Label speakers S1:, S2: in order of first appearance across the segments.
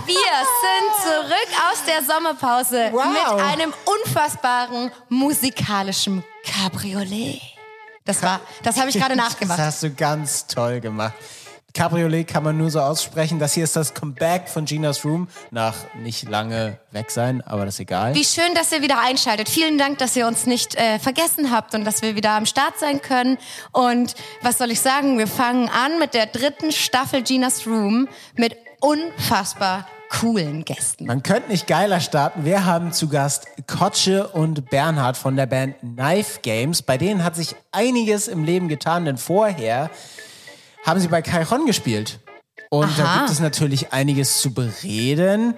S1: Wir sind zurück aus der Sommerpause mit einem unfassbaren musikalischen Cabriolet. Das habe ich gerade nachgemacht.
S2: Das hast du ganz toll gemacht. Cabriolet kann man nur so aussprechen. Das hier ist das Comeback von Ginas Room nach nicht lange weg sein, aber das ist egal.
S1: Wie schön, dass ihr wieder einschaltet. Vielen Dank, dass ihr uns nicht vergessen habt und dass wir wieder am Start sein können. Und was soll ich sagen? Wir fangen an mit der 3. Staffel Ginas Room mit unfassbar coolen Gästen.
S2: Man könnte nicht geiler starten. Wir haben zu Gast Kotsche und Bernhard von der Band Knife Games. Bei denen hat sich einiges im Leben getan, denn vorher haben sie bei Cajon gespielt. Und da gibt es natürlich einiges zu bereden.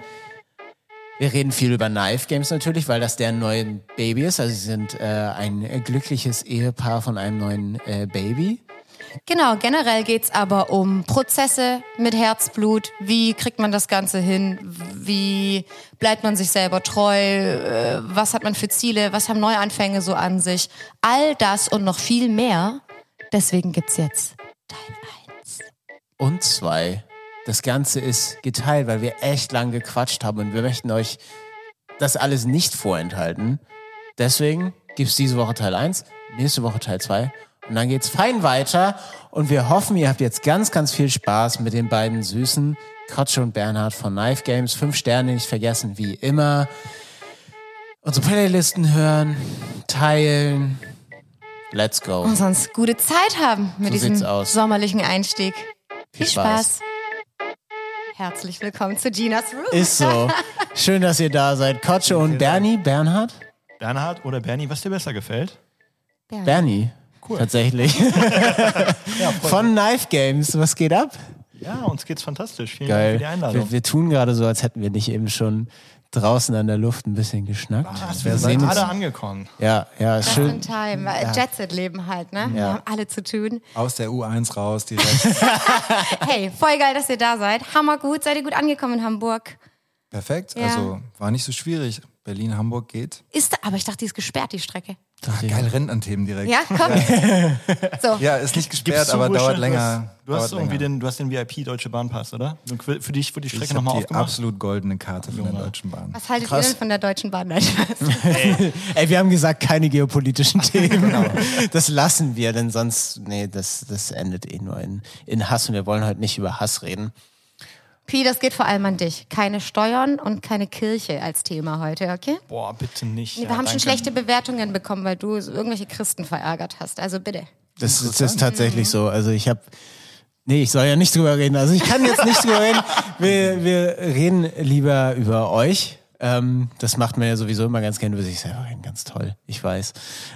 S2: Wir reden viel über Knife Games natürlich, weil das deren neuen Baby ist. Also sie sind ein glückliches Ehepaar von einem neuen Baby.
S1: Genau, generell geht's aber um Prozesse mit Herzblut. Wie kriegt man das Ganze hin? Wie bleibt man sich selber treu? Was hat man für Ziele? Was haben Neuanfänge so an sich? All das und noch viel mehr. Deswegen gibt's jetzt Teil 1.
S2: Und 2. Das Ganze ist geteilt, weil wir echt lang gequatscht haben und wir möchten euch das alles nicht vorenthalten. Deswegen gibt's diese Woche Teil 1, nächste Woche Teil 2 und dann geht's fein weiter und wir hoffen, ihr habt jetzt ganz, ganz viel Spaß mit den beiden Süßen, Kotsche und Bernhard von Knife Games. 5 Sterne nicht vergessen, wie immer. Unsere Playlisten hören, teilen. Let's go.
S1: Und sonst gute Zeit haben mit diesem sommerlichen Einstieg. Viel Spaß. Herzlich willkommen zu Ginas Room.
S2: Ist so. Schön, dass ihr da seid. Kotsche und Bernhard?
S3: Bernhard oder Bernie, was dir besser gefällt?
S2: Bernie. Cool. Tatsächlich.
S3: Ja,
S2: von Knife Games. Was geht ab?
S3: Ja, uns geht's fantastisch. Vielen
S2: Geil.
S3: Dank für die Einladung.
S2: Wir tun gerade so, als hätten wir nicht eben schon draußen an der Luft ein bisschen geschnackt.
S3: Wir sind gerade angekommen.
S2: Ja,
S1: Just
S2: schön.
S1: in time. Jet-Set-Leben halt, ne? Wir haben alle zu tun.
S4: Aus der U1 raus direkt.
S1: Hey, voll geil, dass ihr da seid. Hammergut. Seid ihr gut angekommen in Hamburg?
S4: Perfekt,
S1: Ja.
S4: also war nicht so schwierig. Berlin-Hamburg geht.
S1: Aber ich dachte, die ist gesperrt, die Strecke.
S4: Geil, Rennanthemen direkt.
S1: Ja, komm. So.
S4: Ja, ist nicht gesperrt,
S3: Gibst du
S4: aber
S3: wohl
S4: dauert
S3: schon,
S4: länger.
S3: Du hast
S4: dauert
S3: irgendwie
S4: länger.
S3: du hast den VIP Deutsche Bahn-Pass, oder? Für dich wurde die Strecke
S4: Ich
S3: nochmal
S4: habe die
S3: aufgemacht.
S4: absolut goldene Karte von der Deutschen Bahn.
S1: Was haltet
S2: Krass.
S1: ihr denn von der Deutschen Bahn? Nein,
S2: Ey, wir haben gesagt, keine geopolitischen Themen. Das lassen wir, denn sonst, das endet eh nur in Hass und wir wollen heute nicht über Hass reden.
S1: Pi, das geht vor allem an dich. Keine Steuern und keine Kirche als Thema heute, okay?
S3: Boah, bitte nicht.
S1: Nee, wir haben schon schlechte Bewertungen bekommen, weil du irgendwelche Christen verärgert hast. Also bitte.
S2: Das ist tatsächlich so. Also ich soll ja nicht drüber reden. Also ich kann jetzt nicht drüber reden. Wir reden lieber über euch. Das macht man ja sowieso immer ganz gerne über sich selber reden. Ganz toll, ich weiß.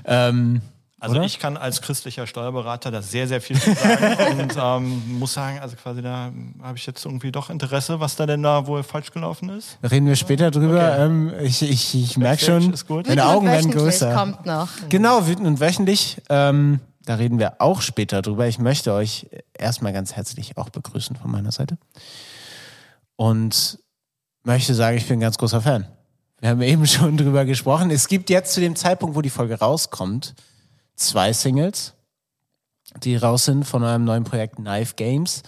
S3: Also
S2: oder?
S3: ich kann als christlicher Steuerberater da sehr, sehr viel zu sagen und muss sagen, also quasi da habe ich jetzt irgendwie doch Interesse, was da denn da wohl falsch gelaufen ist.
S2: Reden wir später drüber.
S3: Okay.
S2: Ich merke schon,
S3: Ist gut.
S2: meine Augen werden größer.
S1: Kommt noch.
S2: Genau, wütend und wöchentlich. Da reden wir auch später drüber. Ich möchte euch erstmal ganz herzlich auch begrüßen von meiner Seite. Und möchte sagen, ich bin ein ganz großer Fan. Wir haben eben schon drüber gesprochen. Es gibt jetzt zu dem Zeitpunkt, wo die Folge rauskommt, 2 Singles, die raus sind von eurem neuen Projekt Knife Games.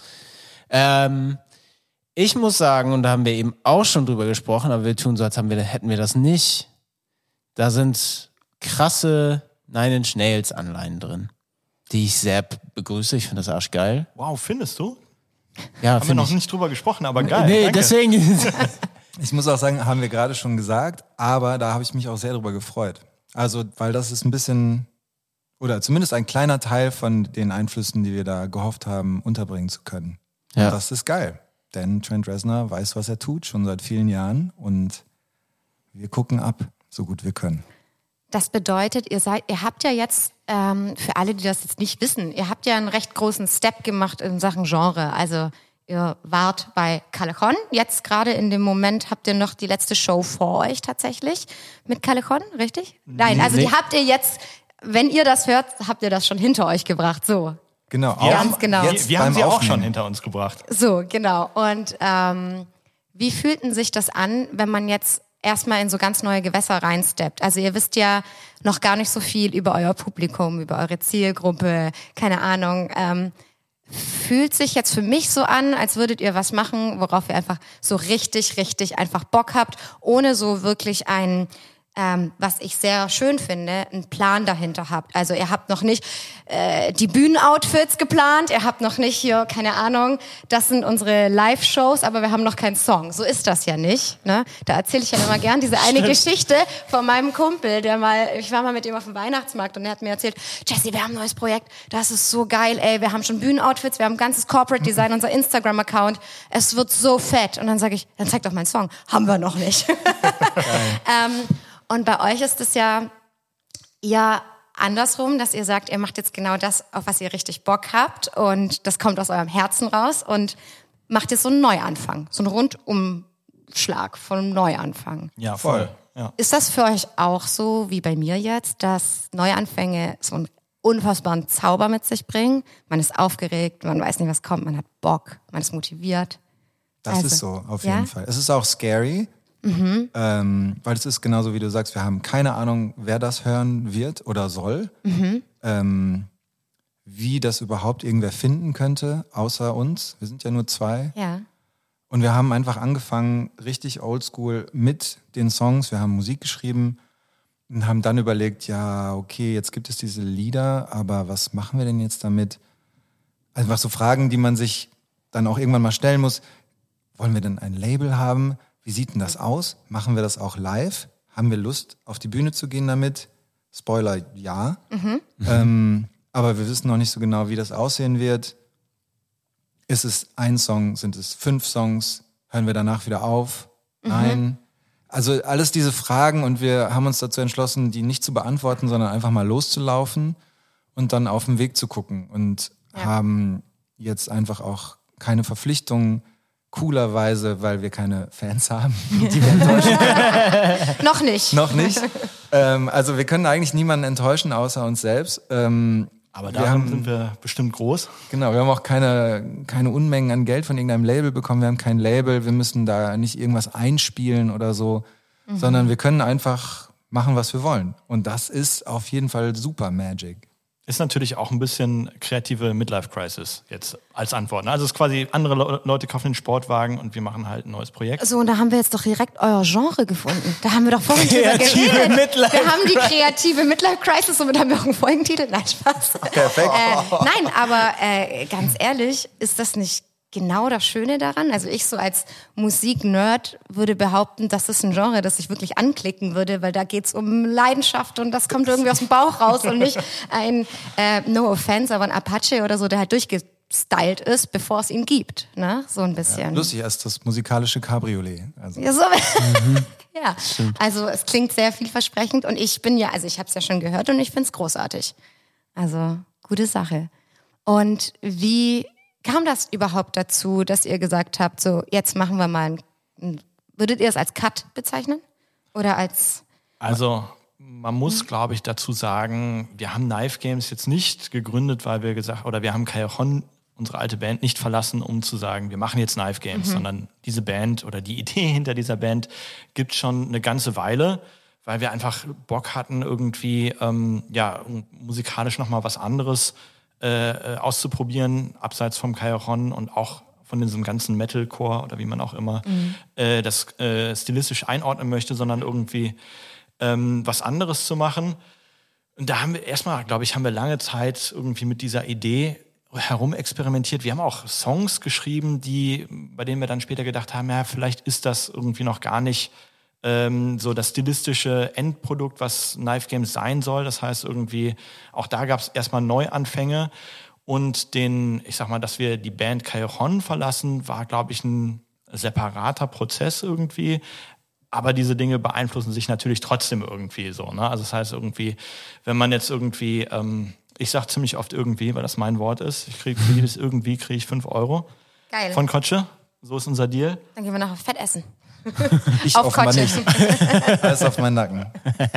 S2: Ich muss sagen, und da haben wir eben auch schon drüber gesprochen, aber wir tun so, als hätten wir das nicht. Da sind krasse Nine Inch Nails Anleihen drin, die ich sehr begrüße. Ich finde das arschgeil.
S3: Wow, findest du?
S2: Ja,
S3: Haben wir noch nicht drüber gesprochen, aber geil.
S2: Nee,
S3: danke.
S2: deswegen.
S4: Ich muss auch sagen, haben wir gerade schon gesagt, aber da habe ich mich auch sehr drüber gefreut. Also, weil das ist ein bisschen, oder zumindest ein kleiner Teil von den Einflüssen, die wir da gehofft haben, unterbringen zu können.
S2: Ja.
S4: Und das ist geil. Denn Trent Reznor weiß, was er tut, schon seit vielen Jahren. Und wir gucken ab, so gut wir können.
S1: Das bedeutet, ihr habt ja jetzt, für alle, die das jetzt nicht wissen, ihr habt ja einen recht großen Step gemacht in Sachen Genre. Also ihr wart bei Callejon. Jetzt gerade in dem Moment habt ihr noch die letzte Show vor euch tatsächlich mit Callejon, richtig? Nein, also die habt ihr jetzt, wenn ihr das hört, habt ihr das schon hinter euch gebracht. So.
S4: Genau.
S1: Ganz genau.
S3: Wir haben
S4: beim
S3: sie auch
S4: Aufnehmen.
S3: schon hinter uns gebracht.
S1: So, genau. Und wie fühlten sich das an, wenn man jetzt erstmal in so ganz neue Gewässer reinsteppt? Also ihr wisst ja noch gar nicht so viel über euer Publikum, über eure Zielgruppe, keine Ahnung. fühlt sich jetzt für mich so an, als würdet ihr was machen, worauf ihr einfach so richtig einfach Bock habt, ohne so wirklich einen, was ich sehr schön finde, einen Plan dahinter habt. Also ihr habt noch nicht die Bühnenoutfits geplant, ihr habt noch nicht hier, keine Ahnung, das sind unsere Live-Shows, aber wir haben noch keinen Song. So ist das ja nicht. Ne? Da erzähle ich ja immer gern diese eine Geschichte von meinem Kumpel, ich war mal mit ihm auf dem Weihnachtsmarkt und er hat mir erzählt, Jessie, wir haben ein neues Projekt, das ist so geil, ey, wir haben schon Bühnenoutfits, wir haben ein ganzes Corporate Design, unser Instagram-Account, es wird so fett. Und dann sage ich, dann zeig doch meinen Song. Haben wir noch nicht. Und bei euch ist es ja andersrum, dass ihr sagt, ihr macht jetzt genau das, auf was ihr richtig Bock habt und das kommt aus eurem Herzen raus und macht jetzt so einen Neuanfang, so einen Rundumschlag von Neuanfang.
S3: Ja, voll. Ja.
S1: Ist das für euch auch so wie bei mir jetzt, dass Neuanfänge so einen unfassbaren Zauber mit sich bringen? Man ist aufgeregt, man weiß nicht, was kommt, man hat Bock, man ist motiviert.
S4: Das ist so, auf jeden Fall. Es ist auch scary. Weil es ist genauso, wie du sagst, wir haben keine Ahnung, wer das hören wird oder soll, wie das überhaupt irgendwer finden könnte, außer uns. Wir sind ja nur 2.
S1: Ja.
S4: Und wir haben einfach angefangen, richtig oldschool mit den Songs. Wir haben Musik geschrieben und haben dann überlegt, ja, okay, jetzt gibt es diese Lieder, aber was machen wir denn jetzt damit? Einfach so Fragen, die man sich dann auch irgendwann mal stellen muss. Wollen wir denn ein Label haben? Wie sieht denn das aus? Machen wir das auch live? Haben wir Lust, auf die Bühne zu gehen damit? Spoiler, ja. Aber wir wissen noch nicht so genau, wie das aussehen wird. Ist es ein Song? Sind es 5 Songs? Hören wir danach wieder auf? Nein. Also alles diese Fragen und wir haben uns dazu entschlossen, die nicht zu beantworten, sondern einfach mal loszulaufen und dann auf den Weg zu gucken und haben jetzt einfach auch keine Verpflichtungen, coolerweise, weil wir keine Fans haben, die wir enttäuschen.
S1: Noch nicht.
S4: Noch nicht. Also wir können eigentlich niemanden enttäuschen, außer uns selbst.
S3: Aber daran sind wir bestimmt groß.
S4: Genau, wir haben auch keine Unmengen an Geld von irgendeinem Label bekommen. Wir haben kein Label, wir müssen da nicht irgendwas einspielen oder so, sondern wir können einfach machen, was wir wollen. Und das ist auf jeden Fall super Magic.
S3: Ist natürlich auch ein bisschen kreative Midlife-Crisis jetzt als Antwort. Also es ist quasi, andere Leute kaufen den Sportwagen und wir machen halt ein neues Projekt.
S1: So, und da haben wir jetzt doch direkt euer Genre gefunden. Da haben wir doch vorhin drüber geredet. Wir haben die kreative Midlife-Crisis, somit haben wir auch einen Folgentitel. Nein, Spaß.
S4: Perfekt.
S1: Nein, aber ganz ehrlich, ist das nicht genau das Schöne daran? Also ich so als Musik-Nerd würde behaupten, das ist ein Genre, das ich wirklich anklicken würde, weil da geht's um Leidenschaft und das kommt irgendwie aus dem Bauch raus und nicht ein, no offense, aber ein Apache oder so, der halt durchgestylt ist, bevor es ihn gibt. Ne? So ein bisschen.
S4: Ja, lustig ist das musikalische Cabriolet. Also.
S1: Ja, so. Ja, also es klingt sehr vielversprechend und ich habe es ja schon gehört und ich find's großartig. Also gute Sache. Und wie kam das überhaupt dazu, dass ihr gesagt habt, so jetzt machen wir mal würdet ihr es als Cut bezeichnen? Oder als...
S3: Also man muss, glaube ich, dazu sagen, wir haben Knife Games jetzt nicht gegründet, weil wir wir haben Callejon, unsere alte Band, nicht verlassen, um zu sagen, wir machen jetzt Knife Games, sondern diese Band oder die Idee hinter dieser Band gibt schon eine ganze Weile, weil wir einfach Bock hatten, irgendwie musikalisch nochmal was anderes auszuprobieren, abseits vom Callejon und auch von diesem ganzen Metalcore oder wie man auch immer das stilistisch einordnen möchte, sondern irgendwie was anderes zu machen. Und da haben wir erstmal, glaube ich, lange Zeit irgendwie mit dieser Idee herumexperimentiert. Wir haben auch Songs geschrieben, bei denen wir dann später gedacht haben, ja, vielleicht ist das irgendwie noch gar nicht so das stilistische Endprodukt, was Knife Games sein soll. Das heißt irgendwie, auch da gab es erstmal Neuanfänge und dass wir die Band Callejon verlassen, war, glaube ich, ein separater Prozess irgendwie. Aber diese Dinge beeinflussen sich natürlich trotzdem irgendwie so. Ne? Also das heißt irgendwie, wenn man jetzt irgendwie, ich sage ziemlich oft irgendwie, weil das mein Wort ist, für jedes irgendwie kriege ich 5 Euro.
S1: Geil.
S3: Von Kotsche. So ist unser Deal.
S1: Dann gehen wir nachher Fett essen.
S4: Ich offenbar nicht. Alles auf meinen Nacken.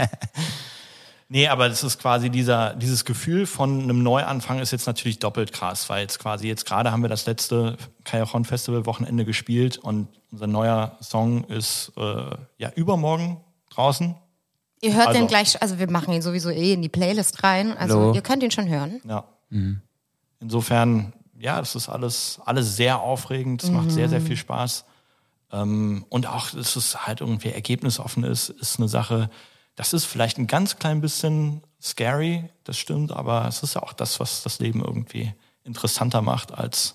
S3: Nee, aber das ist quasi dieses Gefühl von einem Neuanfang ist jetzt natürlich doppelt krass, weil jetzt gerade haben wir das letzte Callejon Festival Wochenende gespielt und unser neuer Song ist übermorgen draußen.
S1: Ihr hört den gleich, also wir machen ihn sowieso in die Playlist rein, also
S2: Hallo.
S1: Ihr könnt ihn schon hören.
S3: Ja. Insofern, ja, das ist alles sehr aufregend, es macht sehr, sehr viel Spaß. Und auch, dass es halt irgendwie ergebnisoffen ist eine Sache, das ist vielleicht ein ganz klein bisschen scary, das stimmt, aber es ist ja auch das, was das Leben irgendwie interessanter macht als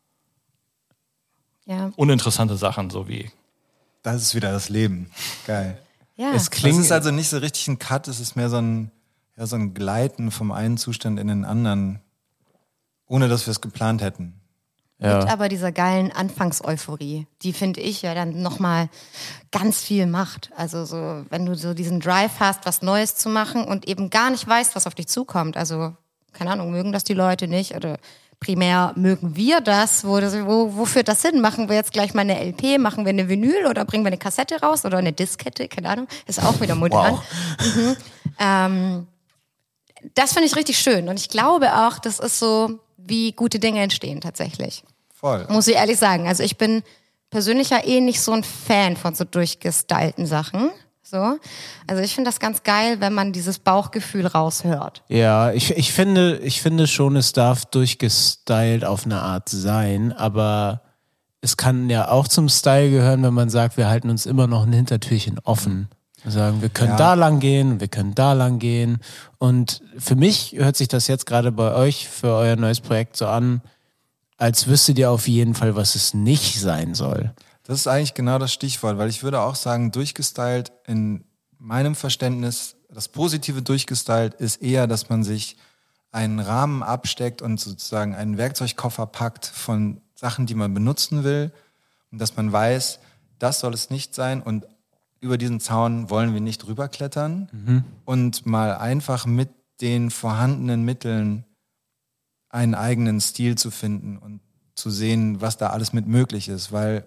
S3: uninteressante Sachen, so wie...
S4: Das ist wieder das Leben. Geil.
S1: Ja.
S2: Es klingt,
S4: Es ist also nicht so richtig ein Cut, es ist mehr so ein Gleiten vom einen Zustand in den anderen, ohne dass wir es geplant hätten.
S1: Mit aber dieser geilen Anfangseuphorie, die finde ich ja dann nochmal ganz viel macht. Also so, wenn du so diesen Drive hast, was Neues zu machen und eben gar nicht weißt, was auf dich zukommt. Also, keine Ahnung, mögen das die Leute nicht oder primär mögen wir das? Wo führt das hin? Machen wir jetzt gleich mal eine LP, machen wir eine Vinyl oder bringen wir eine Kassette raus oder eine Diskette? Keine Ahnung, ist auch wieder modern.
S2: Wow.
S1: Das finde ich richtig schön und ich glaube auch, das ist so, wie gute Dinge entstehen tatsächlich.
S4: Voll.
S1: Muss ich ehrlich sagen. Also ich bin persönlich ja nicht so ein Fan von so durchgestylten Sachen. So. Also ich finde das ganz geil, wenn man dieses Bauchgefühl raushört.
S2: Ja, ich finde schon, es darf durchgestylt auf eine Art sein, aber es kann ja auch zum Style gehören, wenn man sagt, wir halten uns immer noch ein Hintertürchen offen. Wir sagen, wir können da lang gehen, wir können da lang gehen. Und für mich hört sich das jetzt gerade bei euch für euer neues Projekt so an, als wüsstet ihr auf jeden Fall, was es nicht sein soll.
S4: Das ist eigentlich genau das Stichwort, weil ich würde auch sagen, durchgestylt in meinem Verständnis, das positive durchgestylt ist eher, dass man sich einen Rahmen absteckt und sozusagen einen Werkzeugkoffer packt von Sachen, die man benutzen will und dass man weiß, das soll es nicht sein und über diesen Zaun wollen wir nicht rüberklettern und mal einfach mit den vorhandenen Mitteln einen eigenen Stil zu finden und zu sehen, was da alles mit möglich ist, weil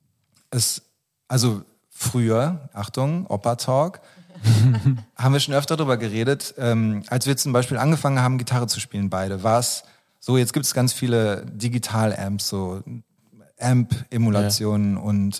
S4: also früher, Achtung, Opa-Talk, haben wir schon öfter darüber geredet, als wir zum Beispiel angefangen haben, Gitarre zu spielen, beide, war es so, jetzt gibt es ganz viele Digital-Amps, so Amp-Emulationen und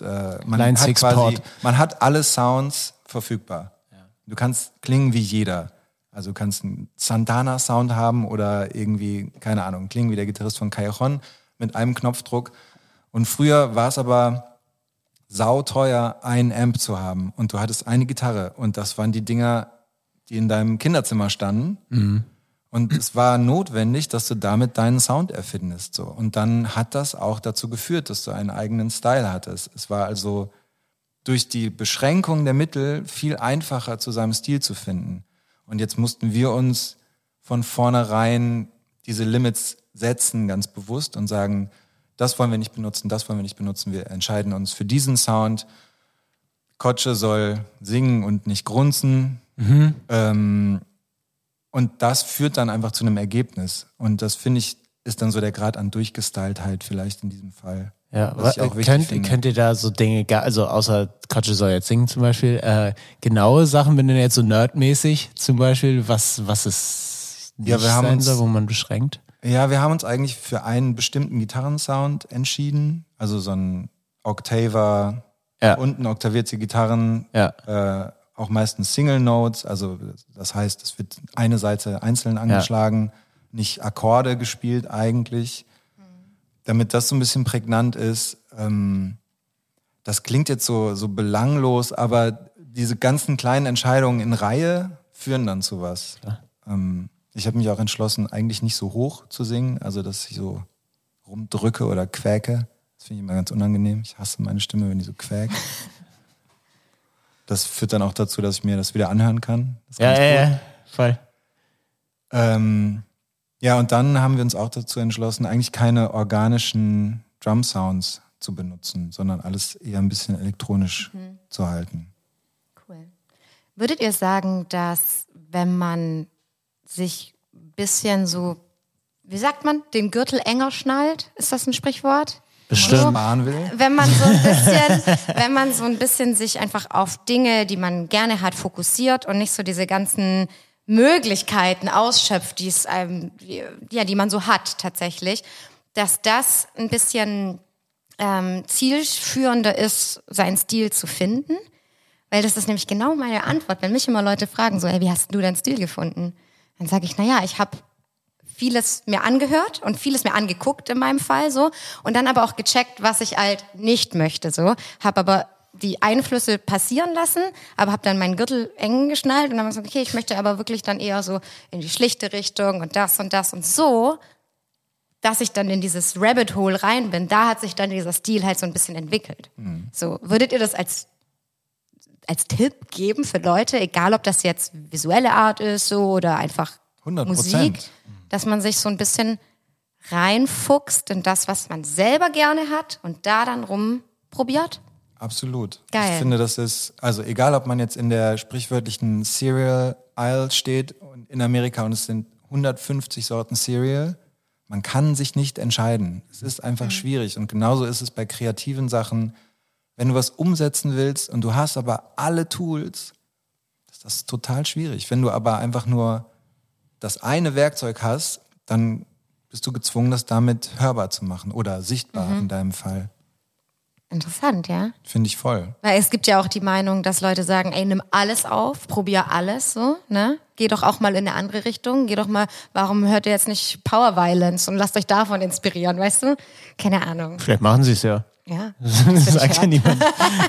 S4: man hat alle Sounds verfügbar. Ja. Du kannst klingen wie jeder. Also du kannst einen Santana-Sound haben oder irgendwie, keine Ahnung, klingen wie der Gitarrist von Callejon mit einem Knopfdruck. Und früher war es aber sauteuer, ein Amp zu haben. Und du hattest eine Gitarre. Und das waren die Dinger, die in deinem Kinderzimmer standen. Mhm. Und es war notwendig, dass du damit deinen Sound erfindest. So. Und dann hat das auch dazu geführt, dass du einen eigenen Style hattest. Es war also durch die Beschränkung der Mittel viel einfacher, zu seinem Stil zu finden. Und jetzt mussten wir uns von vornherein diese Limits setzen, ganz bewusst, und sagen, das wollen wir nicht benutzen, das wollen wir nicht benutzen. Wir entscheiden uns für diesen Sound. Kotsche soll singen und nicht grunzen. Mhm. Und das führt dann einfach zu einem Ergebnis. Und das, finde ich, ist dann so der Grad an Durchgestyltheit vielleicht in diesem Fall.
S2: Ja, könnt ihr da so Dinge, also außer Kotsche soll jetzt singen zum Beispiel, genaue Sachen, wenn du jetzt so nerdmäßig zum Beispiel, was es nicht sein soll, wo man beschränkt?
S4: Ja, wir haben uns eigentlich für einen bestimmten Gitarrensound entschieden. Also so ein Octaver, unten oktavierte Gitarren, auch meistens Single Notes. Also das heißt, es wird eine Seite einzeln angeschlagen, nicht Akkorde gespielt eigentlich. Damit das so ein bisschen prägnant ist. Das klingt jetzt so belanglos, aber diese ganzen kleinen Entscheidungen in Reihe führen dann zu was. Ich habe mich auch entschlossen, eigentlich nicht so hoch zu singen, also dass ich so rumdrücke oder quäke. Das finde ich immer ganz unangenehm. Ich hasse meine Stimme, wenn die so quäkt. Das führt dann auch dazu, dass ich mir das wieder anhören kann.
S2: Ja, voll.
S4: Ja, und dann haben wir uns auch dazu entschlossen, eigentlich keine organischen Drum-Sounds zu benutzen, sondern alles eher ein bisschen elektronisch zu halten.
S1: Cool. Würdet ihr sagen, dass wenn man sich ein bisschen so, wie sagt man, den Gürtel enger schnallt? Ist das ein Sprichwort?
S2: Bestimmt.
S4: Sparen will.
S1: Wenn man so ein bisschen sich einfach auf Dinge, die man gerne hat, fokussiert und nicht so diese ganzen Möglichkeiten ausschöpft, die man so hat tatsächlich, dass das ein bisschen zielführender ist, seinen Stil zu finden. Weil das ist nämlich genau meine Antwort. Wenn mich immer Leute fragen, so, hey, wie hast du deinen Stil gefunden? Dann sage ich, ich habe vieles mir angehört und vieles mir angeguckt in meinem Fall so und dann aber auch gecheckt, was ich halt nicht möchte so, habe aber die Einflüsse passieren lassen, aber habe dann meinen Gürtel eng geschnallt und dann habe ich gesagt, okay, ich möchte aber wirklich dann eher so in die schlichte Richtung und das und so, dass ich dann in dieses Rabbit Hole rein bin, da hat sich dann dieser Stil halt so ein bisschen entwickelt. So, würdet ihr das als Tipp geben für Leute, egal ob das jetzt visuelle Art ist so oder einfach
S4: 100%.
S1: Musik, dass man sich so ein bisschen reinfuchst in das, was man selber gerne hat und da dann rumprobiert?
S4: Absolut.
S1: Geil.
S4: Ich finde, das ist, also egal, ob man jetzt in der sprichwörtlichen Cereal Aisle steht in Amerika und es sind 150 Sorten Cereal, man kann sich nicht entscheiden. Es ist einfach schwierig und genauso ist es bei kreativen Sachen. Wenn du was umsetzen willst und du hast aber alle Tools, ist das total schwierig. Wenn du aber einfach nur das eine Werkzeug hast, dann bist du gezwungen, das damit hörbar zu machen oder sichtbar in deinem Fall.
S1: Interessant, ja.
S4: Finde ich voll.
S1: Weil es gibt ja auch die Meinung, dass Leute sagen, ey, nimm alles auf, probier alles so, ne? Geh doch auch mal in eine andere Richtung, geh doch mal, warum hört ihr jetzt nicht Power Violence und lasst euch davon inspirieren, weißt du? Keine Ahnung.
S2: Vielleicht machen sie es ja.
S1: Ja.
S2: Das sagt ja niemand.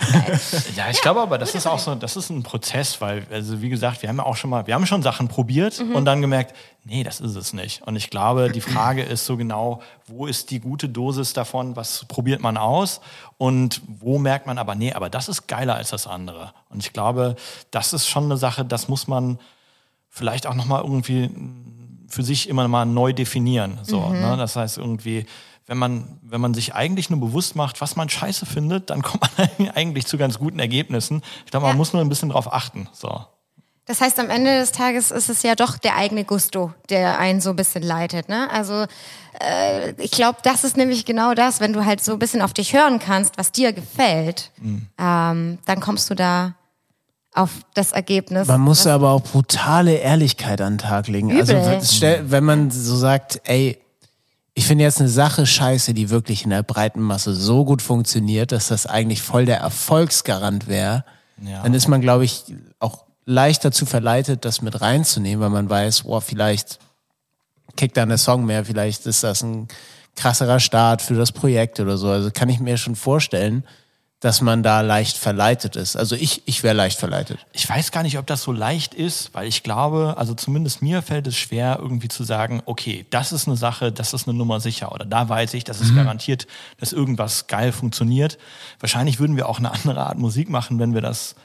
S3: Ja, ich glaube aber, das ist auch so, das ist ein Prozess, weil, also wie gesagt, wir haben schon Sachen probiert und dann gemerkt, nee, das ist es nicht. Und ich glaube, die Frage ist so genau, wo ist die gute Dosis davon, was probiert man aus und wo merkt man aber, nee, aber das ist geiler als das andere. Und ich glaube, das ist schon eine Sache, das muss man vielleicht auch nochmal irgendwie für sich immer mal neu definieren. So, ne? Das heißt irgendwie, wenn man sich eigentlich nur bewusst macht, was man scheiße findet, dann kommt man eigentlich zu ganz guten Ergebnissen. Ich glaube, man muss nur ein bisschen drauf achten. So.
S1: Das heißt, am Ende des Tages ist es ja doch der eigene Gusto, der einen so ein bisschen leitet, ne? Also ich glaube, das ist nämlich genau das, wenn du halt so ein bisschen auf dich hören kannst, was dir gefällt, dann kommst du da auf das Ergebnis.
S2: Man muss aber auch brutale Ehrlichkeit an den Tag legen.
S1: Übel.
S2: Also wenn man so sagt, ey, ich finde jetzt eine Sache scheiße, die wirklich in der breiten Masse so gut funktioniert, dass das eigentlich voll der Erfolgsgarant wäre, dann ist man, glaube ich, auch leicht dazu verleitet, das mit reinzunehmen, weil man weiß, oh, vielleicht kickt da der Song mehr, vielleicht ist das ein krasserer Start für das Projekt oder so. Also kann ich mir schon vorstellen, dass man da leicht verleitet ist. Also ich wäre leicht verleitet.
S3: Ich weiß gar nicht, ob das so leicht ist, weil ich glaube, also zumindest mir fällt es schwer, irgendwie zu sagen, okay, das ist eine Sache, das ist eine Nummer sicher. Oder da weiß ich, das ist garantiert, dass irgendwas geil funktioniert. Wahrscheinlich würden wir auch eine andere Art Musik machen, wenn wir das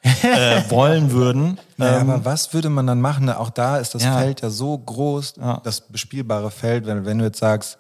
S3: wollen würden.
S4: Naja, aber was würde man dann machen? Auch da ist das
S3: Ja.
S4: Feld ja so groß, das bespielbare Feld, wenn du jetzt sagst,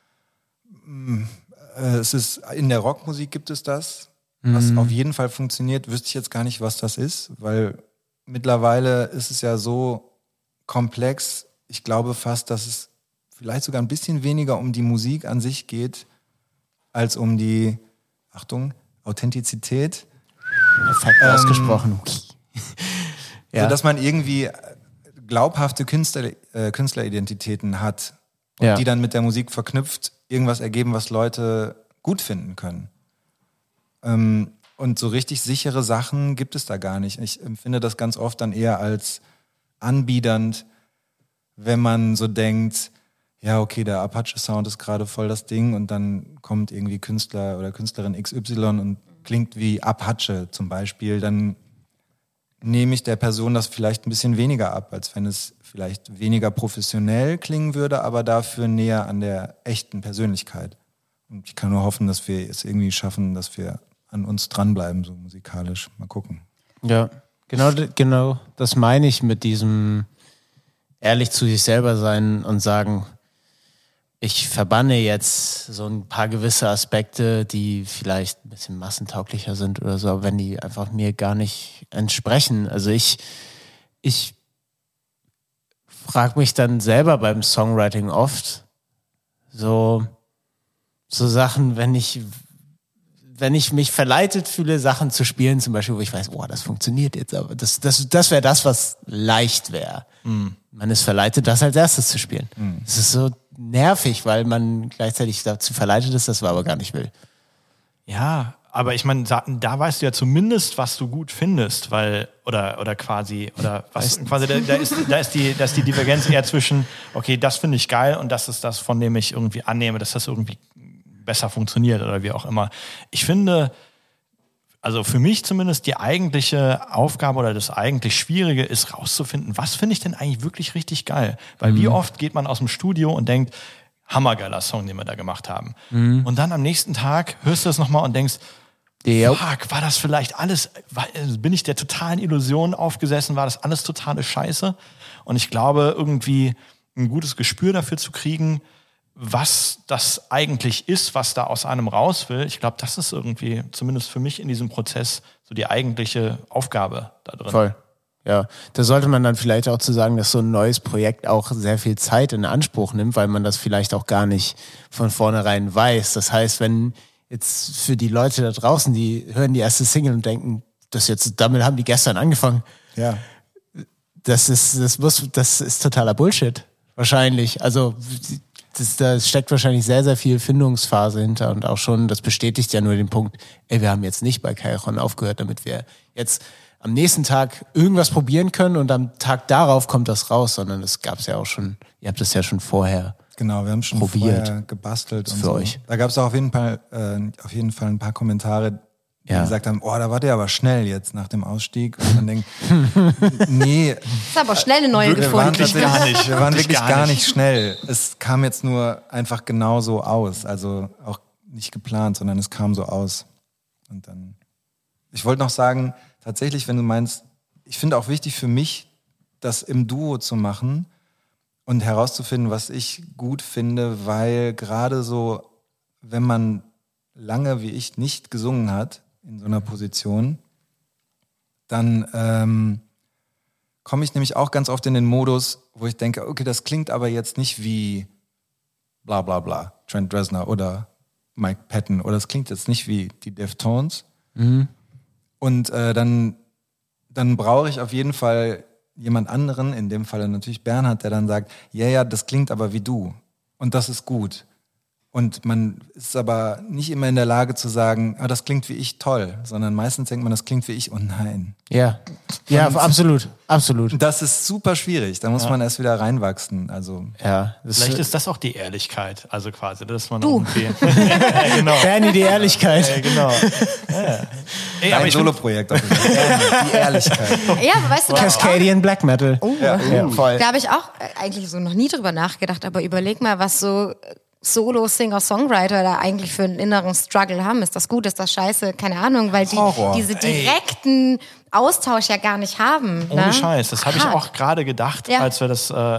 S4: es ist in der Rockmusik gibt es das, was auf jeden Fall funktioniert, wüsste ich jetzt gar nicht, was das ist, weil mittlerweile ist es ja so komplex, ich glaube fast, dass es vielleicht sogar ein bisschen weniger um die Musik an sich geht, als um die, Achtung, Authentizität.
S2: Perfekt ausgesprochen. Ja.
S4: So dass man irgendwie glaubhafte Künstleridentitäten hat und
S2: Ja.
S4: die dann mit der Musik verknüpft irgendwas ergeben, was Leute gut finden können. Und so richtig sichere Sachen gibt es da gar nicht. Ich empfinde das ganz oft dann eher als anbiedernd, wenn man so denkt, ja, okay, der Apache-Sound ist gerade voll das Ding und dann kommt irgendwie Künstler oder Künstlerin XY und klingt wie Apache zum Beispiel, dann nehme ich der Person das vielleicht ein bisschen weniger ab, als wenn es vielleicht weniger professionell klingen würde, aber dafür näher an der echten Persönlichkeit. Und ich kann nur hoffen, dass wir es irgendwie schaffen, dass wir an uns dranbleiben, so musikalisch. Mal gucken.
S2: Ja, genau das meine ich mit diesem ehrlich zu sich selber sein und sagen, ich verbanne jetzt so ein paar gewisse Aspekte, die vielleicht ein bisschen massentauglicher sind oder so, wenn die einfach mir gar nicht entsprechen. Also ich frage mich dann selber beim Songwriting oft so Sachen, wenn ich mich verleitet fühle, Sachen zu spielen, zum Beispiel, wo ich weiß, boah, das funktioniert jetzt, aber das wäre das, was leicht wäre. Man ist verleitet, das als erstes zu spielen. Das ist so nervig, weil man gleichzeitig dazu verleitet ist, das man aber gar nicht will.
S3: Ja, Aber ich meine, da weißt du ja zumindest, was du gut findest, weil, oder quasi, da ist die Divergenz eher zwischen, okay, das finde ich geil und das ist das, von dem ich irgendwie annehme, dass das irgendwie besser funktioniert oder wie auch immer. Ich finde, also für mich zumindest die eigentliche Aufgabe oder das eigentlich Schwierige ist rauszufinden, was finde ich denn eigentlich wirklich richtig geil? Weil wie oft geht man aus dem Studio und denkt, hammergeiler Song, den wir da gemacht haben. Und dann am nächsten Tag hörst du das nochmal und denkst, fuck, war das vielleicht alles, bin ich der totalen Illusion aufgesessen, war das alles totale Scheiße? Und ich glaube, irgendwie ein gutes Gespür dafür zu kriegen, was das eigentlich ist, was da aus einem raus will, ich glaube, das ist irgendwie, zumindest für mich in diesem Prozess, so die eigentliche Aufgabe da drin.
S2: Voll. Ja, da sollte man dann vielleicht auch zu sagen, dass so ein neues Projekt auch sehr viel Zeit in Anspruch nimmt, weil man das vielleicht auch gar nicht von vornherein weiß. Das heißt, wenn jetzt für die Leute da draußen, die hören die erste Single und denken, damit haben die gestern angefangen.
S4: Ja.
S2: Das ist totaler Bullshit. Wahrscheinlich. Also, da steckt wahrscheinlich sehr, sehr viel Findungsphase hinter und auch schon, das bestätigt ja nur den Punkt, wir haben jetzt nicht bei Cajon aufgehört, damit wir jetzt am nächsten Tag irgendwas probieren können und am Tag darauf kommt das raus, sondern das gab's ja auch schon, ihr habt das ja schon vorher.
S4: Genau, wir haben schon
S2: probiert.
S4: vorher gebastelt und
S2: für
S4: so.
S2: euch.
S4: Da gab es auch auf jeden Fall ein paar Kommentare, die gesagt haben, da war der aber schnell jetzt nach dem Ausstieg. Und dann denken, nee.
S1: Das ist aber schnell eine neue gefunden.
S4: Wir waren wirklich gar nicht schnell. Es kam jetzt nur einfach genau so aus. Also auch nicht geplant, sondern es kam so aus. Und dann, ich wollte noch sagen, tatsächlich, wenn du meinst, ich finde auch wichtig für mich, das im Duo zu machen und herauszufinden, was ich gut finde, weil gerade so, wenn man lange wie ich nicht gesungen hat, in so einer Position, dann komme ich nämlich auch ganz oft in den Modus, wo ich denke, okay, das klingt aber jetzt nicht wie bla bla bla, Trent Reznor oder Mike Patton, oder das klingt jetzt nicht wie die Deftones. Und dann brauche ich auf jeden Fall jemand anderen, in dem Fall natürlich Bernhard, der dann sagt, ja, das klingt aber wie du und das ist gut. Und man ist aber nicht immer in der Lage zu sagen, das klingt wie ich, toll, sondern meistens denkt man, das klingt wie ich, oh nein.
S2: Ja, absolut.
S4: Das ist super schwierig, da muss man erst wieder reinwachsen. Also
S3: vielleicht ist das auch die Ehrlichkeit, also quasi, dass man
S1: Du.
S3: irgendwie... genau.
S2: Bernie, die Ehrlichkeit.
S3: Genau.
S4: Ein Solo-Projekt, die Ehrlichkeit.
S1: Ja, aber weißt du,
S2: Cascadian Black Metal.
S4: Ja,
S2: voll.
S1: da habe ich auch eigentlich so noch nie drüber nachgedacht, aber überleg mal, was so Solo-Singer-Songwriter da eigentlich für einen inneren Struggle haben. Ist das gut, ist das scheiße? Keine Ahnung, weil die diese direkten Austausch ja gar nicht haben.
S3: Ohne
S1: ne?
S3: Scheiß, das habe ich auch gerade gedacht,
S1: Ja.
S3: als du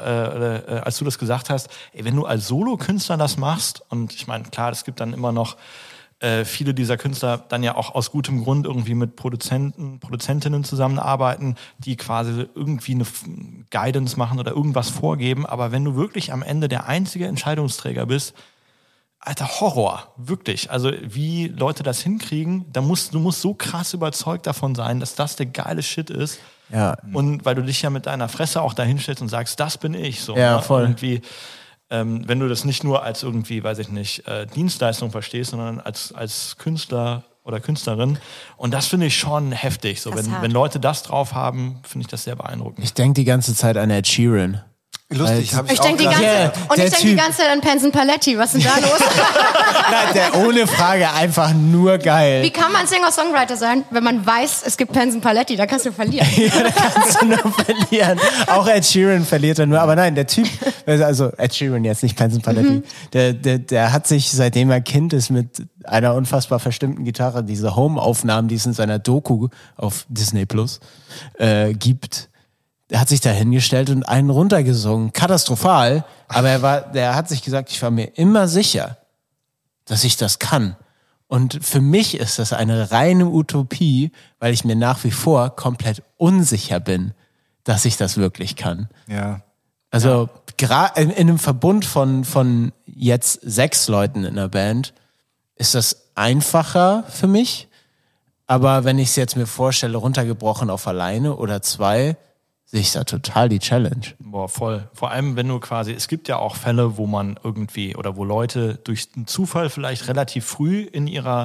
S3: das gesagt hast. Wenn du als Solokünstler das machst, und ich meine, klar, es gibt dann immer noch viele dieser Künstler dann ja auch aus gutem Grund irgendwie mit Produzentinnen zusammenarbeiten, die quasi irgendwie eine Guidance machen oder irgendwas vorgeben. Aber wenn du wirklich am Ende der einzige Entscheidungsträger bist, alter Horror, wirklich. Also wie Leute das hinkriegen, du musst so krass überzeugt davon sein, dass das der geile Shit ist.
S2: Ja.
S3: Und weil du dich ja mit deiner Fresse auch dahin stellst und sagst, das bin ich. So,
S2: Ja,
S3: ne?
S2: voll.
S3: Irgendwie, wenn du das nicht nur als irgendwie, weiß ich nicht, Dienstleistung verstehst, sondern als Künstler oder Künstlerin. Und das finde ich schon heftig. So,
S1: Das ist hart.
S3: wenn Leute das drauf haben, finde ich das sehr beeindruckend.
S2: Ich denke die ganze Zeit an Ed Sheeran.
S4: lustig, habe ich
S1: Ich
S4: auch
S1: denke die
S4: gerade-
S1: ganze Zeit an Penson Paletti. Was ist denn da los?
S2: Nein, der ohne Frage einfach nur geil.
S1: Wie kann man Singer-Songwriter sein, wenn man weiß, es gibt Penson Paletti? Da kannst du verlieren.
S2: Ja, da kannst du nur verlieren. Auch Ed Sheeran verliert er nur. Aber nein, der Typ, also Ed Sheeran jetzt, nicht Penson Paletti, der hat sich, seitdem er Kind ist, mit einer unfassbar verstimmten Gitarre, diese Home-Aufnahmen, die es in seiner Doku auf Disney Plus gibt, der hat sich da hingestellt und einen runtergesungen. Katastrophal. Aber der hat sich gesagt, ich war mir immer sicher, dass ich das kann. Und für mich ist das eine reine Utopie, weil ich mir nach wie vor komplett unsicher bin, dass ich das wirklich kann.
S4: Ja.
S2: Also gerade in einem Verbund von jetzt 6 Leuten in der Band ist das einfacher für mich. Aber wenn ich es jetzt mir vorstelle, runtergebrochen auf alleine oder 2, sehe ich da total die Challenge.
S3: Boah, voll. Vor allem, wenn du quasi, es gibt ja auch Fälle, wo man irgendwie oder wo Leute durch einen Zufall vielleicht relativ früh in ihrer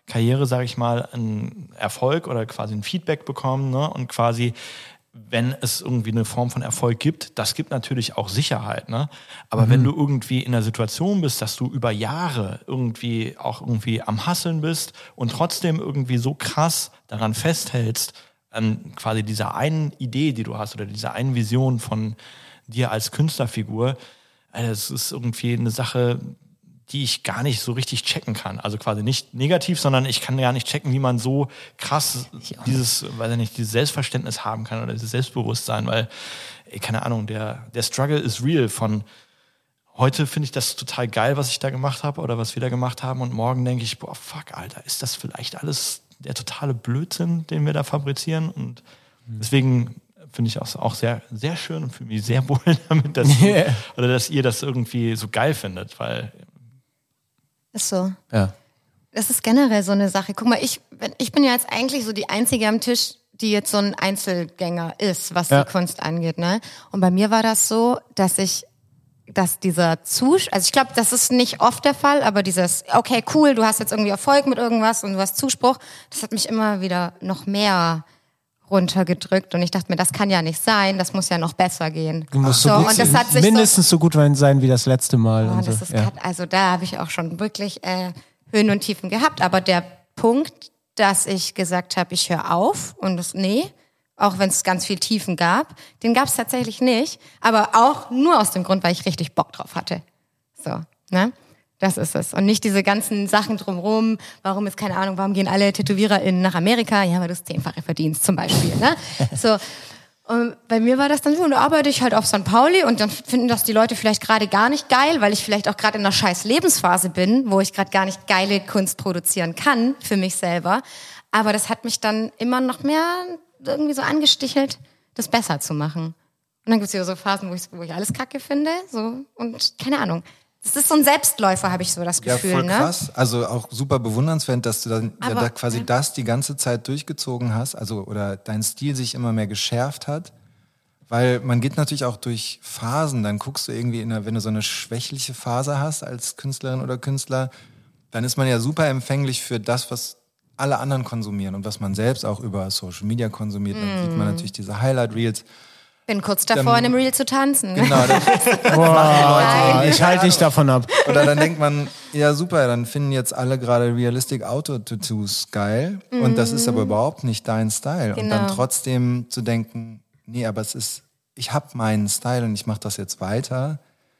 S3: Karriere, sage ich mal, einen Erfolg oder quasi ein Feedback bekommen, ne? Und quasi, wenn es irgendwie eine Form von Erfolg gibt, das gibt natürlich auch Sicherheit, ne? Aber wenn du irgendwie in der Situation bist, dass du über Jahre irgendwie am Hasseln bist und trotzdem irgendwie so krass daran festhältst, an quasi dieser einen Idee, die du hast oder dieser einen Vision von dir als Künstlerfigur, das ist irgendwie eine Sache, die ich gar nicht so richtig checken kann. Also quasi nicht negativ, sondern ich kann gar nicht checken, wie man so krass dieses Selbstverständnis haben kann oder dieses Selbstbewusstsein, weil, keine Ahnung, der Struggle ist real. Von heute finde ich das total geil, was ich da gemacht habe oder was wir da gemacht haben, und morgen denke ich, boah, fuck, Alter, ist das vielleicht alles der totale Blödsinn, den wir da fabrizieren? Und deswegen finde ich auch sehr, sehr schön und fühle mich sehr wohl damit, dass ihr das irgendwie so geil findet, weil
S1: Ist so.
S2: Ja.
S1: Das ist generell so eine Sache. Guck mal, ich bin ja jetzt eigentlich so die Einzige am Tisch, die jetzt so ein Einzelgänger ist, was die Kunst angeht, ne? Und bei mir war das so, dass dieser Zuspruch, also ich glaube, das ist nicht oft der Fall, aber dieses, okay, cool, du hast jetzt irgendwie Erfolg mit irgendwas und du hast Zuspruch, das hat mich immer wieder noch mehr runtergedrückt, und ich dachte mir, das kann ja nicht sein, das muss ja noch besser gehen.
S2: Du musst
S1: und das hat sich
S2: mindestens so gut sein wie das letzte Mal.
S1: Oh,
S2: und
S1: das
S2: so.
S1: ist also da habe ich auch schon wirklich Höhen und Tiefen gehabt. Aber der Punkt, dass ich gesagt habe, ich höre auf und auch wenn es ganz viel Tiefen gab, den gab es tatsächlich nicht. Aber auch nur aus dem Grund, weil ich richtig Bock drauf hatte. So, ne? Das ist es. Und nicht diese ganzen Sachen drumherum. Warum gehen alle TätowiererInnen nach Amerika? Ja, weil du das 10-fache verdienst zum Beispiel, ne? So. Und bei mir war das dann so, und da arbeite ich halt auf St. Pauli und dann finden das die Leute vielleicht gerade gar nicht geil, weil ich vielleicht auch gerade in einer scheiß Lebensphase bin, wo ich gerade gar nicht geile Kunst produzieren kann für mich selber. Aber das hat mich dann immer noch mehr irgendwie so angestichelt, das besser zu machen. Und dann gibt es wieder so Phasen, wo ich alles kacke finde, so, und keine Ahnung. Das ist so ein Selbstläufer, habe ich so das Gefühl.
S4: Ja, voll
S1: ne?
S4: krass. Also auch super bewundernswert, dass du dann das die ganze Zeit durchgezogen hast, also oder dein Stil sich immer mehr geschärft hat. Weil man geht natürlich auch durch Phasen, dann guckst du irgendwie, wenn du so eine schwächliche Phase hast als Künstlerin oder Künstler, dann ist man ja super empfänglich für das, was alle anderen konsumieren und was man selbst auch über Social Media konsumiert. Dann sieht man natürlich diese Highlight-Reels.
S1: Bin kurz davor, in einem Reel zu tanzen.
S4: Genau,
S2: ich halte dich davon ab.
S4: Oder dann denkt man, ja super, dann finden jetzt alle gerade Realistic Auto-Tattoos geil und das ist aber überhaupt nicht dein Style.
S1: Genau.
S4: Und dann trotzdem zu denken, nee, aber ich habe meinen Style und ich mache das jetzt weiter.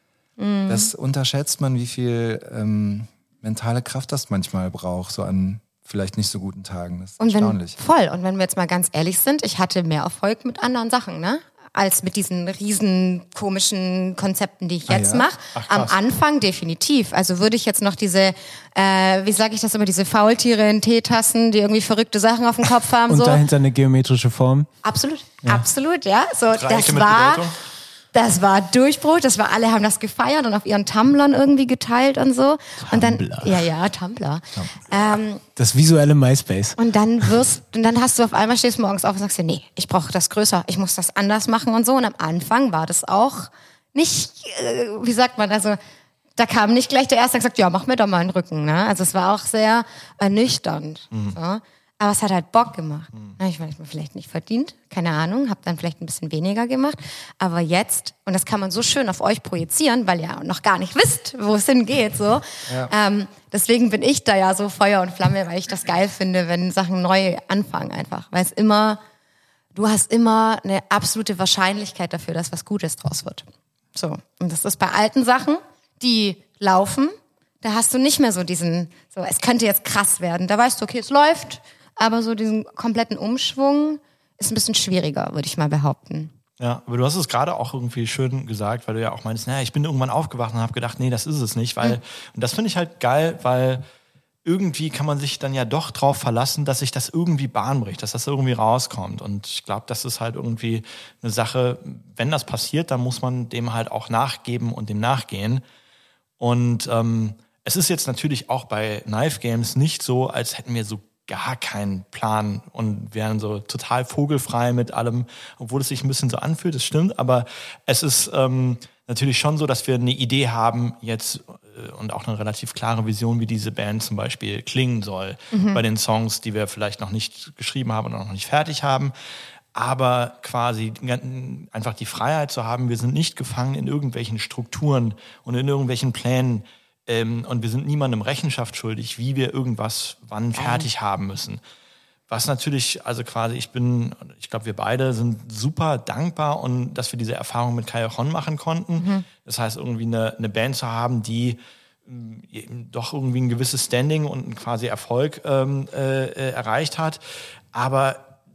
S4: Das unterschätzt man, wie viel mentale Kraft das manchmal braucht, so an vielleicht nicht so guten Tagen. Das ist erstaunlich.
S1: Und wenn wir jetzt mal ganz ehrlich sind, ich hatte mehr Erfolg mit anderen Sachen, ne? Als mit diesen riesen komischen Konzepten, die ich jetzt mache. Am Anfang definitiv. Also würde ich jetzt noch diese, wie sage ich das immer, diese Faultiere in Teetassen, die irgendwie verrückte Sachen auf dem Kopf haben.
S2: Und
S1: so.
S2: dahinter eine geometrische Form.
S1: Absolut, absolut, ja. So,
S3: Dreiecke
S1: das war Durchbruch, alle haben das gefeiert und auf ihren Tumblern irgendwie geteilt und so. Und dann, Tumblr.
S2: Das visuelle MySpace.
S1: Und dann hast du auf einmal, stehst morgens auf und sagst dir, nee, ich brauche das größer, ich muss das anders machen und so. Und am Anfang war das auch nicht, wie sagt man, also da kam nicht gleich der Erste und gesagt, ja, mach mir doch mal einen Rücken. Ne? Also es war auch sehr ernüchternd. So. Aber es hat halt Bock gemacht. Ich meine, ich habe vielleicht nicht verdient, keine Ahnung, habe dann vielleicht ein bisschen weniger gemacht. Aber jetzt, und das kann man so schön auf euch projizieren, weil ihr noch gar nicht wisst, wo es hingeht. So. Ja. Deswegen bin ich da ja so Feuer und Flamme, weil ich das geil finde, wenn Sachen neu anfangen einfach. Weil du hast immer eine absolute Wahrscheinlichkeit dafür, dass was Gutes draus wird. So. Und das ist bei alten Sachen, die laufen, da hast du nicht mehr so es könnte jetzt krass werden. Da weißt du, okay, es läuft. Aber so diesen kompletten Umschwung ist ein bisschen schwieriger, würde ich mal behaupten.
S3: Ja, aber du hast es gerade auch irgendwie schön gesagt, weil du ja auch meinst, ich bin irgendwann aufgewacht und habe gedacht, nee, das ist es nicht. Und das finde ich halt geil, weil irgendwie kann man sich dann ja doch drauf verlassen, dass sich das irgendwie Bahn bricht, dass das irgendwie rauskommt. Und ich glaube, das ist halt irgendwie eine Sache, wenn das passiert, dann muss man dem halt auch nachgeben und dem nachgehen. Und es ist jetzt natürlich auch bei Knife Games nicht so, als hätten wir so gar keinen Plan und wären so total vogelfrei mit allem, obwohl es sich ein bisschen so anfühlt, das stimmt, aber es ist natürlich schon so, dass wir eine Idee haben jetzt und auch eine relativ klare Vision, wie diese Band zum Beispiel klingen soll bei den Songs, die wir vielleicht noch nicht geschrieben haben oder noch nicht fertig haben. Aber quasi einfach die Freiheit zu haben, wir sind nicht gefangen in irgendwelchen Strukturen und in irgendwelchen Plänen und wir sind niemandem Rechenschaft schuldig, wie wir irgendwas wann fertig haben müssen. Was natürlich, also quasi ich glaube wir beide sind super dankbar und dass wir diese Erfahrung mit Callejon machen konnten. Das heißt irgendwie eine Band zu haben, die doch irgendwie ein gewisses Standing und quasi Erfolg erreicht hat. Aber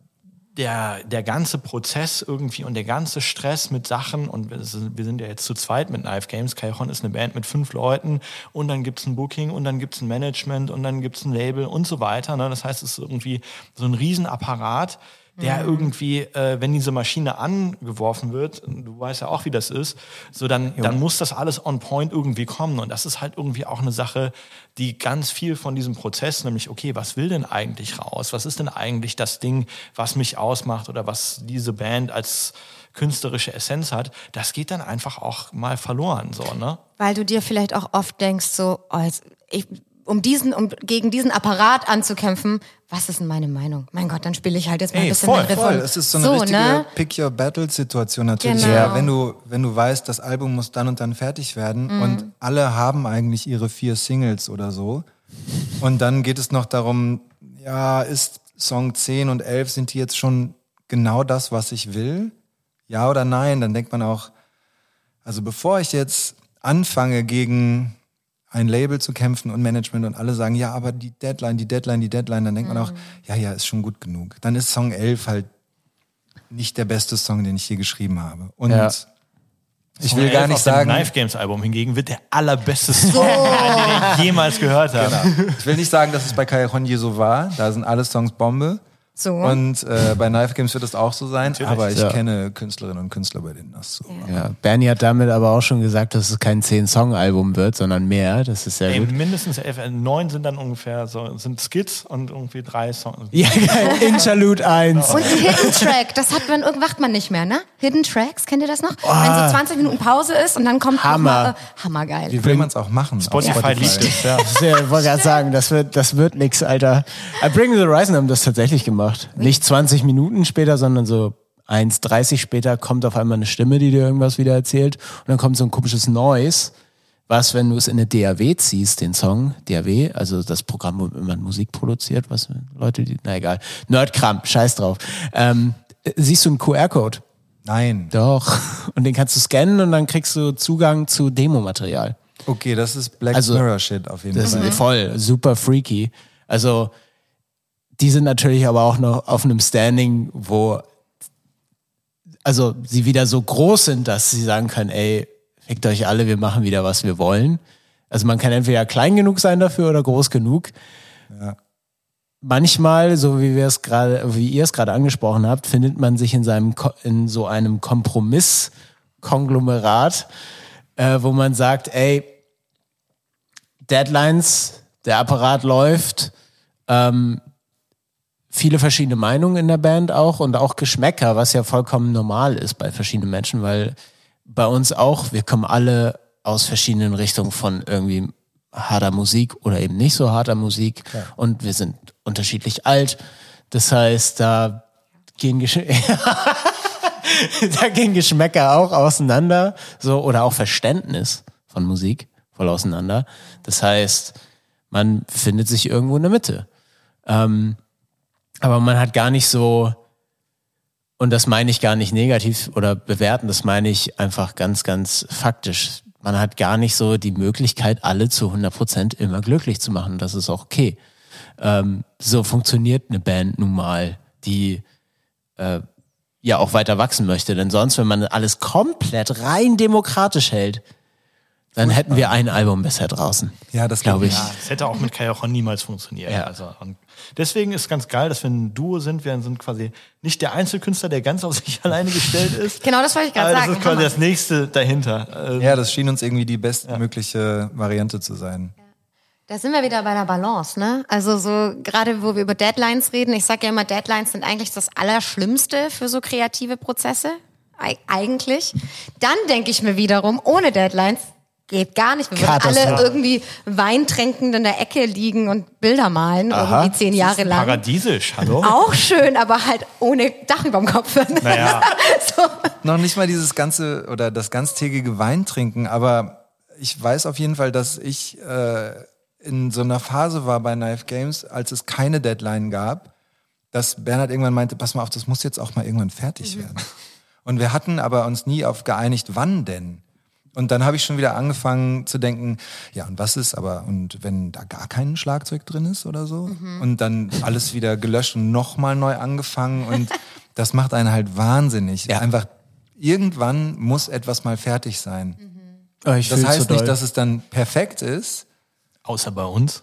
S3: der ganze Prozess irgendwie und der ganze Stress mit Sachen und wir sind ja jetzt zu zweit mit Knife Games. Callejon ist eine Band mit 5 Leuten und dann gibt's ein Booking und dann gibt's ein Management und dann gibt's ein Label und so weiter. Ne? Das heißt, es ist irgendwie so ein Riesenapparat, der irgendwie, wenn diese Maschine angeworfen wird, du weißt ja auch, wie das ist, so dann muss das alles on point irgendwie kommen. Und das ist halt irgendwie auch eine Sache, die ganz viel von diesem Prozess, nämlich, okay, was will denn eigentlich raus? Was ist denn eigentlich das Ding, was mich ausmacht oder was diese Band als künstlerische Essenz hat, das geht dann einfach auch mal verloren, so, ne?
S1: Weil du dir vielleicht auch oft denkst, so, um gegen diesen Apparat anzukämpfen, was ist denn meine Meinung? Mein Gott, dann spiele ich halt jetzt mal ein bisschen den Riff.
S4: Voll. Es ist so eine richtige Pick-Your-Battle-Situation natürlich.
S1: Genau.
S4: Ja, wenn du weißt, das Album muss dann und dann fertig werden und alle haben eigentlich ihre 4 Singles oder so und dann geht es noch darum, ja, ist Song 10 und 11, sind die jetzt schon genau das, was ich will? Ja oder nein? Dann denkt man auch, also bevor ich jetzt anfange gegen ein Label zu kämpfen und Management und alle sagen, ja, aber die Deadline, dann denkt man auch, ja, ist schon gut genug. Dann ist Song 11 halt nicht der beste Song, den ich je geschrieben habe. Und ich will gar nicht sagen...
S3: Knife Games Album hingegen wird der allerbeste Song, den ich jemals gehört habe.
S4: Genau. Ich will nicht sagen, dass es bei Callejon je so war. Da sind alle Songs Bombe.
S1: So.
S4: Und bei Knife Games wird es auch so sein,
S3: Natürlich.
S4: aber ich kenne Künstlerinnen und Künstler, bei denen das so war.
S2: Ja, Bernie hat damit aber auch schon gesagt, dass es kein 10-Song-Album wird, sondern mehr. Das ist sehr gut.
S3: Mindestens 11, 9 sind dann ungefähr so, sind Skits und irgendwie 3 Songs.
S2: Ja, geil. Interlude 1.
S1: Und ein Hidden Track, das macht man nicht mehr, ne? Hidden Tracks, kennt ihr das noch? Wenn so 20 Minuten Pause ist und dann kommt
S2: Hammer.
S1: Hammergeil.
S4: Wie will man es auch machen?
S3: Spotify liebt es, ja.
S2: Ich wollte gerade sagen, das wird nix, Alter. Bring the Horizon haben das tatsächlich gemacht. Nicht 20 Minuten später, sondern so 1,30 später kommt auf einmal eine Stimme, die dir irgendwas wieder erzählt. Und dann kommt so ein komisches Noise, was, wenn du es in eine DAW ziehst, den Song, DAW, also das Programm, wo man Musik produziert, was Leute, na egal, Nerdkram, scheiß drauf. Siehst du einen QR-Code?
S4: Nein.
S2: Doch. Und den kannst du scannen und dann kriegst du Zugang zu Demomaterial.
S4: Okay, das ist Black
S2: Also,
S4: Mirror Shit auf jeden
S2: Das
S4: Fall.
S2: ist voll, super freaky. Also, die sind natürlich aber auch noch auf einem Standing, wo sie wieder so groß sind, dass sie sagen können, ey, fickt euch alle, wir machen wieder, was wir wollen. Also man kann entweder klein genug sein dafür oder groß genug.
S4: Ja.
S2: Manchmal, so wie ihr es gerade angesprochen habt, findet man sich in so einem Kompromiss-Konglomerat, wo man sagt, ey, Deadlines, der Apparat läuft, viele verschiedene Meinungen in der Band auch und auch Geschmäcker, was ja vollkommen normal ist bei verschiedenen Menschen, weil bei uns auch, wir kommen alle aus verschiedenen Richtungen von irgendwie harter Musik oder eben nicht so harter Musik und wir sind unterschiedlich alt. Das heißt, da gehen Geschmäcker auch auseinander, so, oder auch Verständnis von Musik voll auseinander. Das heißt, man findet sich irgendwo in der Mitte. Aber man hat gar nicht so, und das meine ich gar nicht negativ oder bewerten, das meine ich einfach ganz, ganz faktisch. Man hat gar nicht so die Möglichkeit, alle zu 100% immer glücklich zu machen. Das ist auch okay. So funktioniert eine Band nun mal, die ja auch weiter wachsen möchte. Denn sonst, wenn man alles komplett rein demokratisch hält, dann hätten wir ein Album bisher draußen.
S4: Ja, das
S2: glaube ich.
S3: Ja, das hätte auch mit Callejon niemals funktioniert.
S2: Ja.
S3: Also, und deswegen ist ganz geil, dass wir ein Duo sind. Wir sind quasi nicht der Einzelkünstler, der ganz auf sich alleine gestellt ist.
S1: Genau, das wollte ich gerade sagen.
S3: Das ist quasi das nächste dahinter.
S4: Ja, das schien uns irgendwie die bestmögliche Variante zu sein.
S1: Da sind wir wieder bei der Balance, ne? Also so, gerade wo wir über Deadlines reden, ich sage ja immer, Deadlines sind eigentlich das Allerschlimmste für so kreative Prozesse. eigentlich. Dann denke ich mir wiederum, ohne Deadlines geht gar nicht. Wir würden
S2: Katastrophe.
S1: alle irgendwie weintrinkend in der Ecke liegen und Bilder malen, irgendwie 10 Jahre lang.
S3: Paradiesisch, hallo?
S1: Auch schön, aber halt ohne Dach überm Kopf.
S3: Naja.
S1: So.
S4: Noch nicht mal dieses ganze oder das ganztägige Weintrinken, aber ich weiß auf jeden Fall, dass ich in so einer Phase war bei Knife Games, als es keine Deadline gab, dass Bernhard irgendwann meinte, pass mal auf, das muss jetzt auch mal irgendwann fertig werden. Und wir hatten aber uns nie auf geeinigt, wann denn. Und dann habe ich schon wieder angefangen zu denken, ja, und was ist aber, und wenn da gar kein Schlagzeug drin ist oder so? Und dann alles wieder gelöscht und nochmal neu angefangen und das macht einen halt wahnsinnig.
S2: Ja.
S4: Einfach, irgendwann muss etwas mal fertig sein.
S2: Oh, ich
S4: Das
S2: fühl's
S4: heißt
S2: so
S4: nicht,
S2: doll.
S4: dass es dann perfekt ist,
S3: Außer bei uns.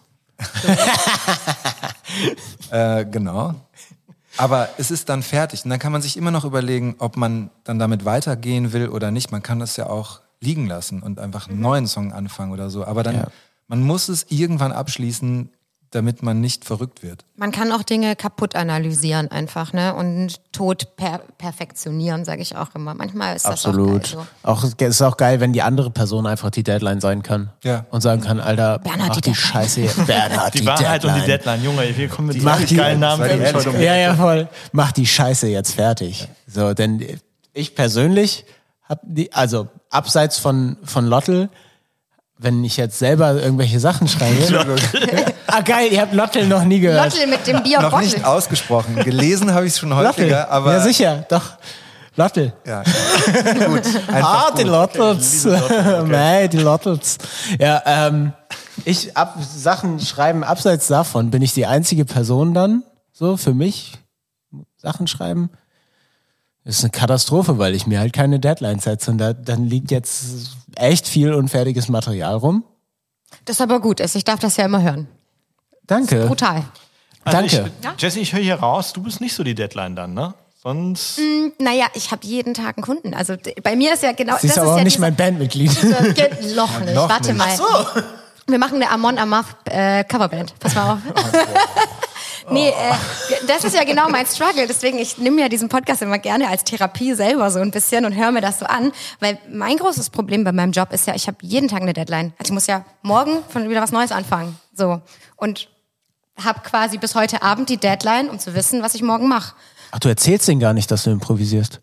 S4: genau. Aber es ist dann fertig. Und dann kann man sich immer noch überlegen, ob man dann damit weitergehen will oder nicht. Man kann das ja auch liegen lassen und einfach einen neuen Song anfangen oder so. Aber dann, man muss es irgendwann abschließen, damit man nicht verrückt wird.
S1: Man kann auch Dinge kaputt analysieren einfach, ne? Und tot perfektionieren, sage ich auch immer. Manchmal ist das
S2: Absolut.
S1: auch geil so.
S2: Auch, es ist auch geil, wenn die andere Person einfach die Deadline sein kann.
S4: Ja.
S2: Und sagen kann, Alter,
S1: Bernhard,
S2: mach
S1: die
S2: die
S1: Deadline.
S2: Scheiße jetzt. Bernhard,
S3: Die Wahrheit und die Deadline. Junge, wir kommen mit
S2: Mach
S3: richtig
S2: die-
S3: geilen Namen.
S4: das war die
S3: für mich heute.
S2: Ja, voll. Mach die Scheiße jetzt fertig. So, denn ich persönlich hab also abseits von Lottel, wenn ich jetzt selber irgendwelche Sachen schreibe. Geil, ihr habt Lottel noch nie gehört.
S1: Lottel mit dem
S4: Noch
S1: Bier-Bottle.
S4: nicht ausgesprochen. Gelesen habe ich es schon
S2: Lottel.
S4: häufiger, aber...
S2: Ja, sicher, doch. Lottel.
S4: Ja. Gut. Einfach
S2: Die
S4: gut.
S2: Lottels. Mei, die Lottels. Ja, Sachen schreiben, abseits davon, bin ich die einzige Person dann, so für mich, Sachen schreiben. Das ist eine Katastrophe, weil ich mir halt keine Deadline setze und dann liegt jetzt echt viel unfertiges Material rum.
S1: Das aber gut ist. Ich darf das ja immer hören.
S2: Danke.
S1: Brutal.
S2: Danke.
S3: Jesse, ich höre hier raus, du bist nicht so die Deadline dann, ne? Sonst...
S1: Naja, ich habe jeden Tag einen Kunden. Also bei mir ist ja genau...
S2: Sie ist aber auch nicht mein Bandmitglied.
S1: Noch nicht.
S4: noch
S1: Warte
S4: nicht.
S1: mal. Wir machen eine Amon Amarth Coverband. Pass mal auf. Nee, das ist ja genau mein Struggle. Deswegen, ich nehme ja diesen Podcast immer gerne als Therapie selber so ein bisschen und höre mir das so an. Weil mein großes Problem bei meinem Job ist ja, ich habe jeden Tag eine Deadline. Also ich muss ja morgen von wieder was Neues anfangen. So. Und habe quasi bis heute Abend die Deadline, um zu wissen, was ich morgen mache.
S2: Ach, du erzählst denen gar nicht, dass du improvisierst.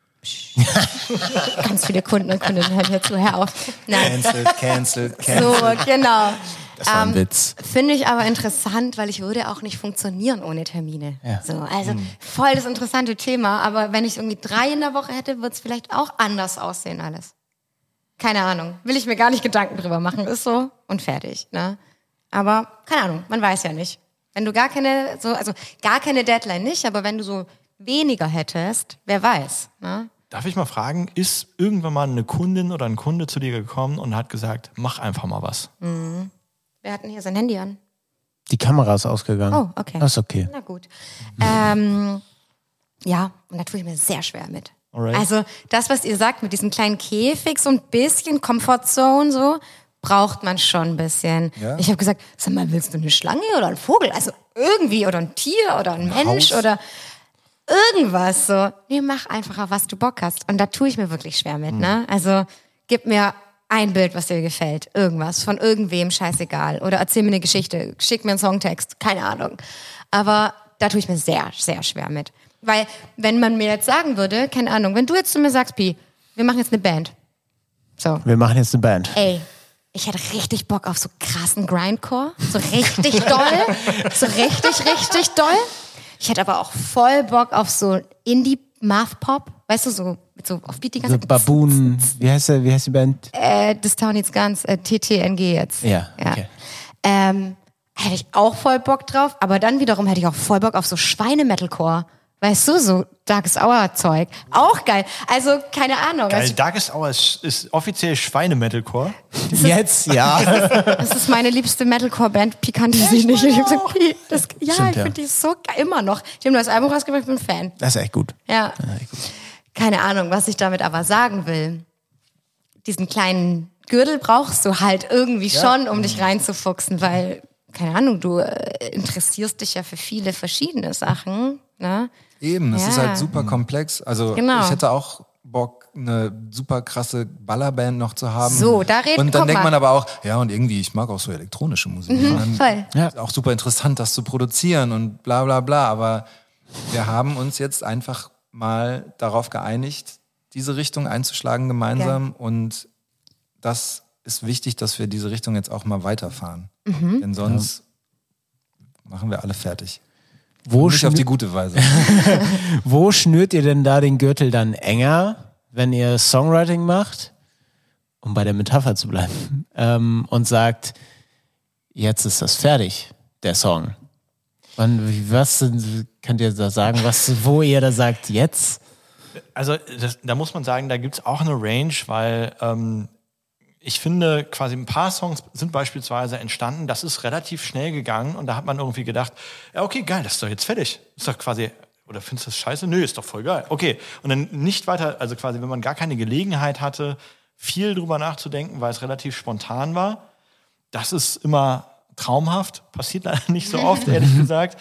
S1: Ganz viele Kunden und Kundinnen hören hier zu. Hör auf. Nein.
S4: Cancelled.
S1: So, genau.
S2: Das war ein Witz.
S1: Finde ich aber interessant, weil ich würde auch nicht funktionieren ohne Termine.
S2: Ja.
S1: So, also voll das interessante Thema, aber wenn ich irgendwie 3 in der Woche hätte, würde es vielleicht auch anders aussehen alles. Keine Ahnung. Will ich mir gar nicht Gedanken drüber machen. Ist so und fertig. Ne? Aber keine Ahnung, man weiß ja nicht. Wenn du gar keine Deadline nicht, aber wenn du so weniger hättest, wer weiß. Ne?
S3: Darf ich mal fragen, ist irgendwann mal eine Kundin oder ein Kunde zu dir gekommen und hat gesagt, mach einfach mal was?
S1: Wer hat denn hier sein Handy an?
S2: Die Kamera ist ausgegangen.
S1: Oh, okay.
S2: Das ist okay.
S1: Na gut. Ja, und da tue ich mir sehr schwer mit.
S3: Alright.
S1: Also das, was ihr sagt mit diesem kleinen Käfig, so ein bisschen Comfortzone, so, braucht man schon ein bisschen.
S4: Ja.
S1: Ich habe gesagt, sag mal, willst du eine Schlange oder einen Vogel? Also irgendwie, oder ein Tier oder ein Mensch
S4: Haus.
S1: oder irgendwas so. Nee, mach einfach, auf was du Bock hast. Und da tue ich mir wirklich schwer mit, ne? Also gib mir ein Bild, was dir gefällt. Irgendwas, von irgendwem, scheißegal. Oder erzähl mir eine Geschichte, schick mir einen Songtext, keine Ahnung. Aber da tue ich mir sehr, sehr schwer mit. Weil, wenn man mir jetzt sagen würde, keine Ahnung, wenn du jetzt zu mir sagst, Pi, wir machen jetzt eine Band. So,
S2: Wir machen jetzt eine Band.
S1: ey, ich hätte richtig Bock auf so krassen Grindcore. So richtig doll. So richtig doll. Ich hätte aber auch voll Bock auf so Indie-Math-Pop. Weißt du, so mit so auf Beat die ganze
S2: So
S1: Zeit.
S2: Baboon, wie heißt die Band?
S1: This Town Needs Guns, TTNG jetzt.
S2: Ja, okay.
S1: Hätte ich auch voll Bock drauf, aber dann wiederum hätte ich auch voll Bock auf so Schweine-Metalcore. Weißt du, so Darkest Hour-Zeug. Auch geil. Also, keine Ahnung.
S3: Geil,
S1: Also,
S3: Darkest Hour ist offiziell Schweine-Metalcore.
S2: Jetzt, ja.
S1: das ist meine liebste Metalcore-Band. Pi kannte sie nicht. Und ich hab gesagt, Pi, ja,
S2: Stimmt,
S1: ich
S2: ja.
S1: finde die so geil. Immer noch. Die haben das Album rausgebracht, ich bin Fan.
S2: Das ist echt gut.
S1: Ja. Keine Ahnung, was ich damit aber sagen will. Diesen kleinen Gürtel brauchst du halt irgendwie schon, um dich reinzufuchsen, weil, keine Ahnung, du interessierst dich ja für viele verschiedene Sachen. Ne?
S4: Eben, es ist
S1: Ja.
S4: halt super komplex. Also
S1: Genau.
S4: ich hätte auch Bock, eine super krasse Ballerband noch zu haben.
S1: So, da reden wir.
S4: Und dann denkt man aber auch, ja, und irgendwie, ich mag auch so elektronische Musik.
S1: Voll.
S4: Ist auch super interessant, das zu produzieren und bla bla bla. Aber wir haben uns jetzt einfach mal darauf geeinigt, diese Richtung einzuschlagen gemeinsam. Und das ist wichtig, dass wir diese Richtung jetzt auch mal weiterfahren. Denn sonst machen wir alle fertig. Nicht auf die gute Weise.
S2: Wo schnürt ihr denn da den Gürtel dann enger, wenn ihr Songwriting macht, um bei der Metapher zu bleiben, und sagt, jetzt ist das fertig, der Song? Was könnt ihr da sagen, wo ihr da sagt, jetzt?
S3: Also da muss man sagen, da gibt's auch eine Range, weil ich finde, quasi ein paar Songs sind beispielsweise entstanden, das ist relativ schnell gegangen und da hat man irgendwie gedacht, ja okay, geil, das ist doch jetzt fertig. Ist doch quasi, oder findest du das scheiße? Nö, ist doch voll geil. Okay, und dann nicht weiter, also quasi, wenn man gar keine Gelegenheit hatte, viel drüber nachzudenken, weil es relativ spontan war, das ist immer traumhaft, passiert leider nicht so oft, ehrlich gesagt.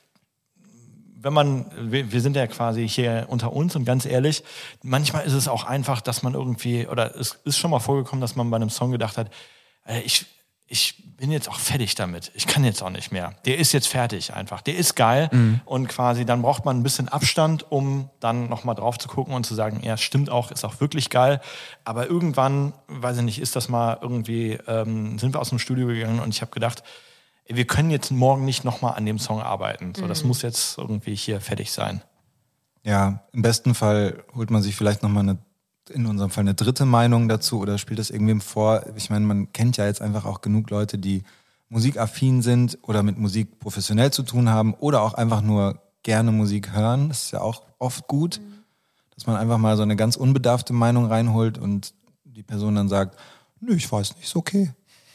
S3: Wir sind ja quasi hier unter uns und ganz ehrlich, manchmal ist es auch einfach, dass man irgendwie, oder es ist schon mal vorgekommen, dass man bei einem Song gedacht hat, ich bin jetzt auch fertig damit, ich kann jetzt auch nicht mehr. Der ist jetzt fertig einfach, der ist geil und quasi dann braucht man ein bisschen Abstand, um dann nochmal drauf zu gucken und zu sagen, ja, stimmt auch, ist auch wirklich geil. Aber irgendwann, weiß ich nicht, ist das mal irgendwie, sind wir aus dem Studio gegangen und ich habe gedacht, wir können jetzt morgen nicht nochmal an dem Song arbeiten. So, das muss jetzt irgendwie hier fertig sein.
S4: Ja, im besten Fall holt man sich vielleicht nochmal in unserem Fall eine dritte Meinung dazu oder spielt das irgendwem vor. Ich meine, man kennt ja jetzt einfach auch genug Leute, die musikaffin sind oder mit Musik professionell zu tun haben oder auch einfach nur gerne Musik hören. Das ist ja auch oft gut, dass man einfach mal so eine ganz unbedarfte Meinung reinholt und die Person dann sagt, nö, ich weiß nicht, ist okay.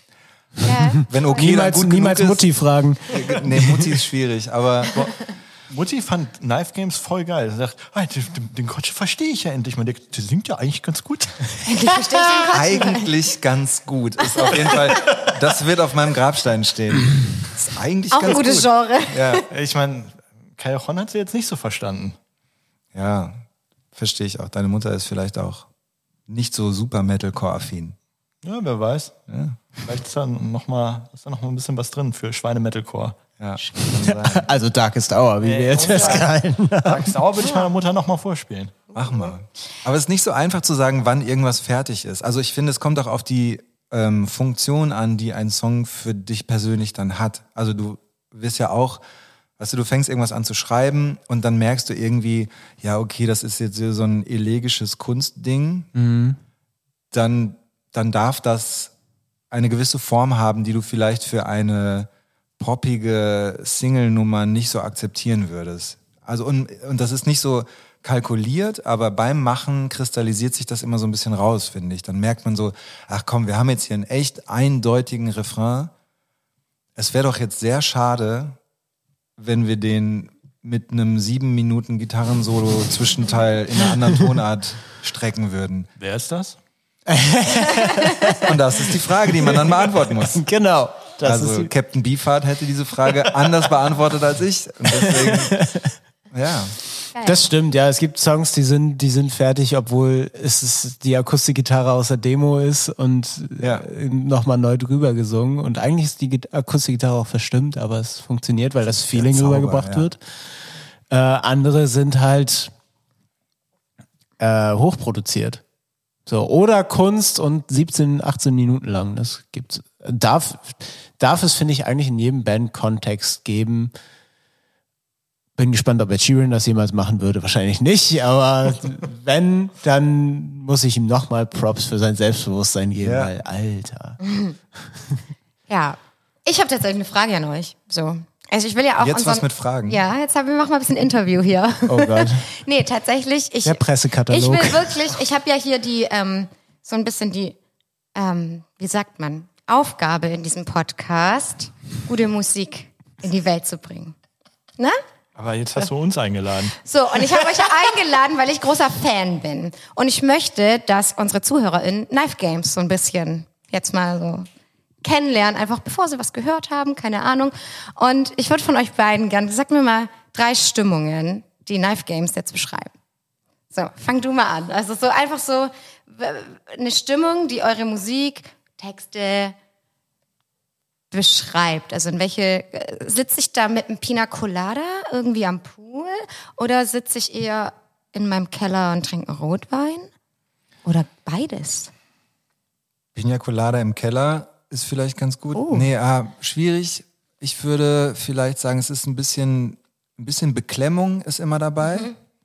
S1: Ja.
S4: Wenn okay,
S2: niemals Mutti fragen.
S4: Nee, Mutti ist schwierig, aber
S3: Mutti fand Knife Games voll geil. Sie sagt, den Kotsch verstehe ich ja endlich mal. Der singt ja eigentlich ganz gut.
S1: Endlich verstehe ich den Quatsch.
S4: eigentlich ganz gut. Ist auf jeden Fall, das wird auf meinem Grabstein stehen. Ist eigentlich
S1: Auch
S4: ganz
S1: ein gutes
S4: gut.
S1: Genre.
S4: Ja,
S3: Ich meine, Callejon hat sie jetzt nicht so verstanden.
S4: ja, verstehe ich auch. Deine Mutter ist vielleicht auch nicht so super Metalcore-affin.
S3: Ja, wer weiß.
S4: Ja,
S3: Vielleicht ist da noch mal ein bisschen was drin für Schweine-Metalcore.
S4: ja, kann sein.
S2: Also Darkest Hour, wie wir jetzt festgehalten.
S3: Darkest Hour würde ich meiner Mutter noch mal vorspielen.
S4: Mach mal. Aber es ist nicht so einfach zu sagen, wann irgendwas fertig ist. Also ich finde, es kommt auch auf die Funktion an, die ein Song für dich persönlich dann hat. Also du wirst ja auch, weißt du fängst irgendwas an zu schreiben und dann merkst du irgendwie, ja okay, das ist jetzt so ein elegisches Kunstding. Dann darf das eine gewisse Form haben, die du vielleicht für eine poppige Single-Nummer nicht so akzeptieren würdest. Also und das ist nicht so kalkuliert, aber beim Machen kristallisiert sich das immer so ein bisschen raus, finde ich. Dann merkt man so, ach komm, wir haben jetzt hier einen echt eindeutigen Refrain. Es wäre doch jetzt sehr schade, wenn wir den mit einem 7 Minuten Gitarrensolo-Zwischenteil in einer anderen Tonart strecken würden.
S3: Wer ist das?
S4: Und das ist die Frage, die man dann beantworten muss.
S2: Genau.
S4: Also Captain Beefheart hätte diese Frage anders beantwortet als ich. Und deswegen, ja.
S2: Das stimmt, ja. Es gibt Songs, die sind fertig, obwohl es die Akustikgitarre aus der Demo ist und nochmal neu drüber gesungen. Und eigentlich ist die Akustikgitarre auch verstimmt, aber es funktioniert, weil das Feeling rübergebracht wird. Andere sind halt hochproduziert. So, oder Kunst und 17, 18 Minuten lang. Das gibt's. Darf es, finde ich, eigentlich in jedem Band-Kontext geben. Bin gespannt, ob Ed Sheeran das jemals machen würde. Wahrscheinlich nicht, aber wenn, dann muss ich ihm nochmal Props für sein Selbstbewusstsein geben, weil, Alter.
S1: Ja, ich habe tatsächlich eine Frage an euch. So. Also ich will ja auch
S4: Jetzt was mit Fragen.
S1: Ja, wir machen mal ein bisschen Interview hier.
S2: Oh Gott.
S1: Nee, tatsächlich.
S2: Der Pressekatalog.
S1: Ich will wirklich, ich habe ja hier die, so ein bisschen die, wie sagt man, Aufgabe in diesem Podcast, gute Musik in die Welt zu bringen. Ne?
S3: Aber jetzt hast du uns eingeladen.
S1: So, und ich habe euch ja eingeladen, weil ich großer Fan bin. Und ich möchte, dass unsere ZuhörerInnen Knife Games so ein bisschen jetzt mal so kennenlernen, einfach bevor sie was gehört haben, keine Ahnung. Und ich würde von euch beiden gerne, sagt mir mal 3 Stimmungen, die Knife Games jetzt beschreiben. So, fang du mal an. Also so einfach so eine Stimmung, die eure Musik, Texte beschreibt. Also in welche, sitze ich da mit einem Pina Colada irgendwie am Pool oder sitze ich eher in meinem Keller und trinke einen Rotwein? Oder beides?
S4: Pina Colada im Keller ist vielleicht ganz gut.
S1: Oh.
S4: Nee, schwierig. Ich würde vielleicht sagen, es ist ein bisschen Beklemmung ist immer dabei.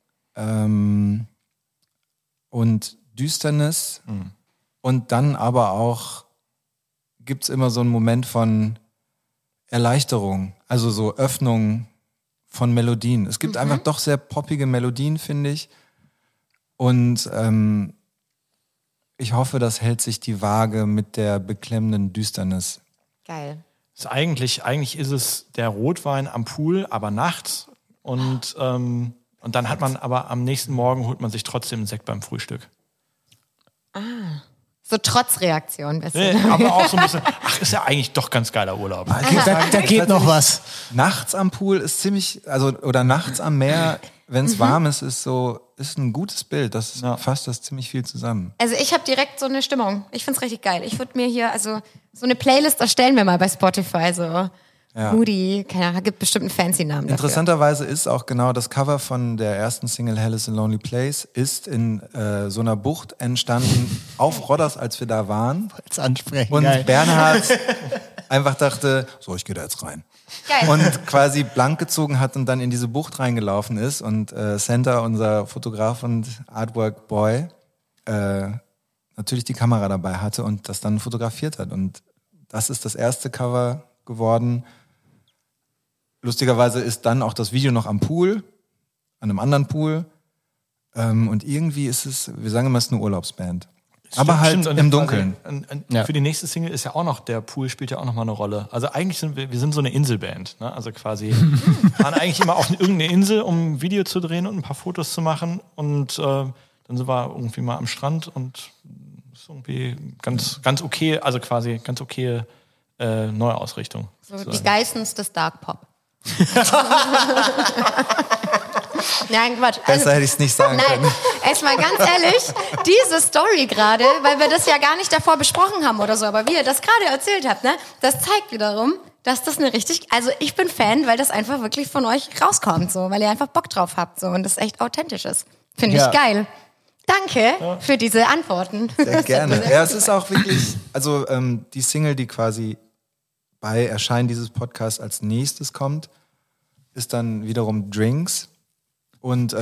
S4: Und Düsternis. Und dann aber auch gibt's immer so einen Moment von Erleichterung. Also so Öffnung von Melodien. Es gibt einfach doch sehr poppige Melodien, finde ich. Und ich hoffe, das hält sich die Waage mit der beklemmenden Düsternis.
S1: Geil.
S3: Ist eigentlich ist es der Rotwein am Pool, aber nachts. Und dann hat man aber am nächsten Morgen holt man sich trotzdem einen Sekt beim Frühstück.
S1: So Trotzreaktion.
S3: Nee, aber auch so ein bisschen, ist ja eigentlich doch ganz geiler Urlaub.
S2: Da geht noch was.
S4: Nachts am Pool ist ziemlich, oder nachts am Meer, wenn es warm ist, ist ein gutes Bild. Das fasst das ziemlich viel zusammen.
S1: Also ich habe direkt so eine Stimmung. Ich find's richtig geil. Ich würde mir hier, so eine Playlist erstellen wir mal bei Spotify, so Moody, keine Ahnung, gibt bestimmt einen fancy Namen dafür.
S4: Interessanterweise ist auch genau das Cover von der ersten Single Hell is a Lonely Place ist in so einer Bucht entstanden auf Rodders, als wir da waren.
S2: Jetzt ansprechen.
S4: Und
S2: Geil.
S4: Bernhard einfach dachte, so, ich gehe da jetzt rein.
S1: Geil.
S4: Und quasi blank gezogen hat und dann in diese Bucht reingelaufen ist und Santa, unser Fotograf und Artwork-Boy, natürlich die Kamera dabei hatte und das dann fotografiert hat. Und das ist das erste Cover geworden. Lustigerweise ist dann auch das Video noch am Pool, an einem anderen Pool. Und irgendwie ist es, wir sagen immer, es ist eine Urlaubsband. Aber halt
S3: Stimmt,
S4: im Dunkeln.
S3: Für die nächste Single ist ja auch noch, der Pool spielt ja auch noch mal eine Rolle. Also eigentlich sind wir sind so eine Inselband. Ne? Also quasi fahren eigentlich immer auf irgendeine Insel, um ein Video zu drehen und ein paar Fotos zu machen. Und dann sind wir irgendwie mal am Strand und ist irgendwie ganz okay, also quasi ganz okay Neuausrichtung.
S1: So die Geissens des Dark Pop. Nein, Quatsch.
S4: Besser hätte ich es nicht sagen können.
S1: Nein, erstmal ganz ehrlich, diese Story gerade, weil wir das ja gar nicht davor besprochen haben oder so, aber wie ihr das gerade erzählt habt, ne, das zeigt wiederum, dass das eine also ich bin Fan, weil das einfach wirklich von euch rauskommt, so, weil ihr einfach Bock drauf habt, so, und das echt authentisch ist. Finde ich geil. Danke für diese Antworten.
S4: Sehr gerne. Ja, es ist auch wirklich, also die Single, die quasi bei Erscheinen dieses Podcasts als nächstes kommt, ist dann wiederum Drinks. Und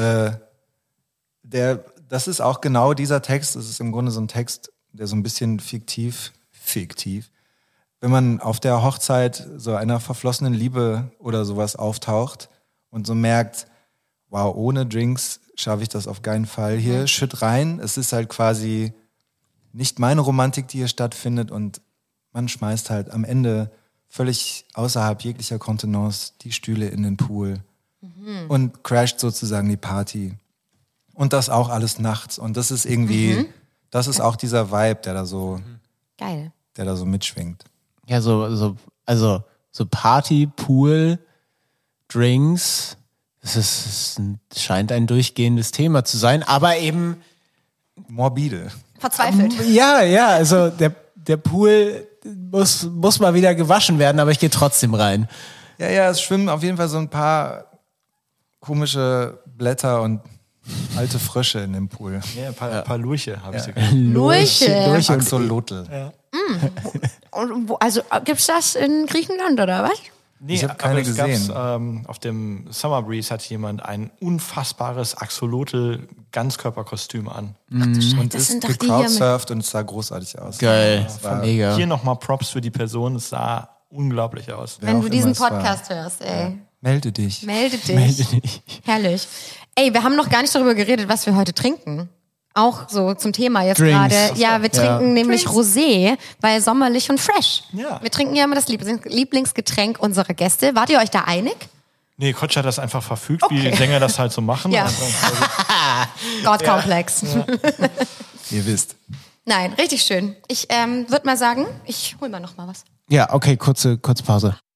S4: das ist auch genau dieser Text. Das ist im Grunde so ein Text, der so ein bisschen fiktiv. Wenn man auf der Hochzeit so einer verflossenen Liebe oder sowas auftaucht und so merkt, wow, ohne Drinks schaffe ich das auf keinen Fall hier. Schütt rein. Es ist halt quasi nicht meine Romantik, die hier stattfindet, und man schmeißt halt am Ende völlig außerhalb jeglicher Kontenance die Stühle in den Pool und crasht sozusagen die Party. Und das auch alles nachts. Und das ist irgendwie, das ist auch dieser Vibe, der da so mitschwingt.
S2: Ja, so Party, Pool, Drinks, scheint ein durchgehendes Thema zu sein, aber eben
S4: morbide.
S1: Verzweifelt.
S2: Ja, also der Pool muss mal wieder gewaschen werden, aber ich gehe trotzdem rein.
S4: Ja, es schwimmen auf jeden Fall so ein paar komische Blätter und alte Frösche in dem Pool.
S3: Ja, ein paar Lurche habe ich sie gehört.
S1: Lurche.
S4: Axolotl.
S1: Ja. Also gibt's das in Griechenland oder was?
S3: Nee,
S4: ich habe keine gesehen.
S3: Auf dem Summer Breeze hat jemand ein unfassbares Axolotl-Ganzkörperkostüm an.
S1: Ach du Scheiße,
S4: Und
S1: das
S4: ist
S1: sind doch die
S4: gecrowdsurft und es sah großartig aus.
S2: Geil, mega.
S3: Hier nochmal Props für die Person, es sah unglaublich aus.
S1: Wenn du diesen
S4: immer es war.
S1: Podcast hörst, ey.
S4: Melde dich.
S1: Melde dich. Herrlich. Ey, wir haben noch gar nicht darüber geredet, was wir heute trinken. Auch so zum Thema jetzt
S2: Drinks.
S1: gerade. Ja, wir trinken nämlich Rosé, weil sommerlich und fresh.
S3: Ja.
S1: Wir trinken ja immer das Lieblingsgetränk unserer Gäste. Wart ihr euch da einig?
S3: Nee, Kotsch hat das einfach verfügt, wie Sänger das halt so machen.
S1: Ja.
S3: Also,
S1: Gottkomplex. Ja.
S4: Ihr wisst.
S1: Nein, richtig schön. Ich würde mal sagen, ich hol mal noch mal was.
S2: Ja, okay, kurze Pause.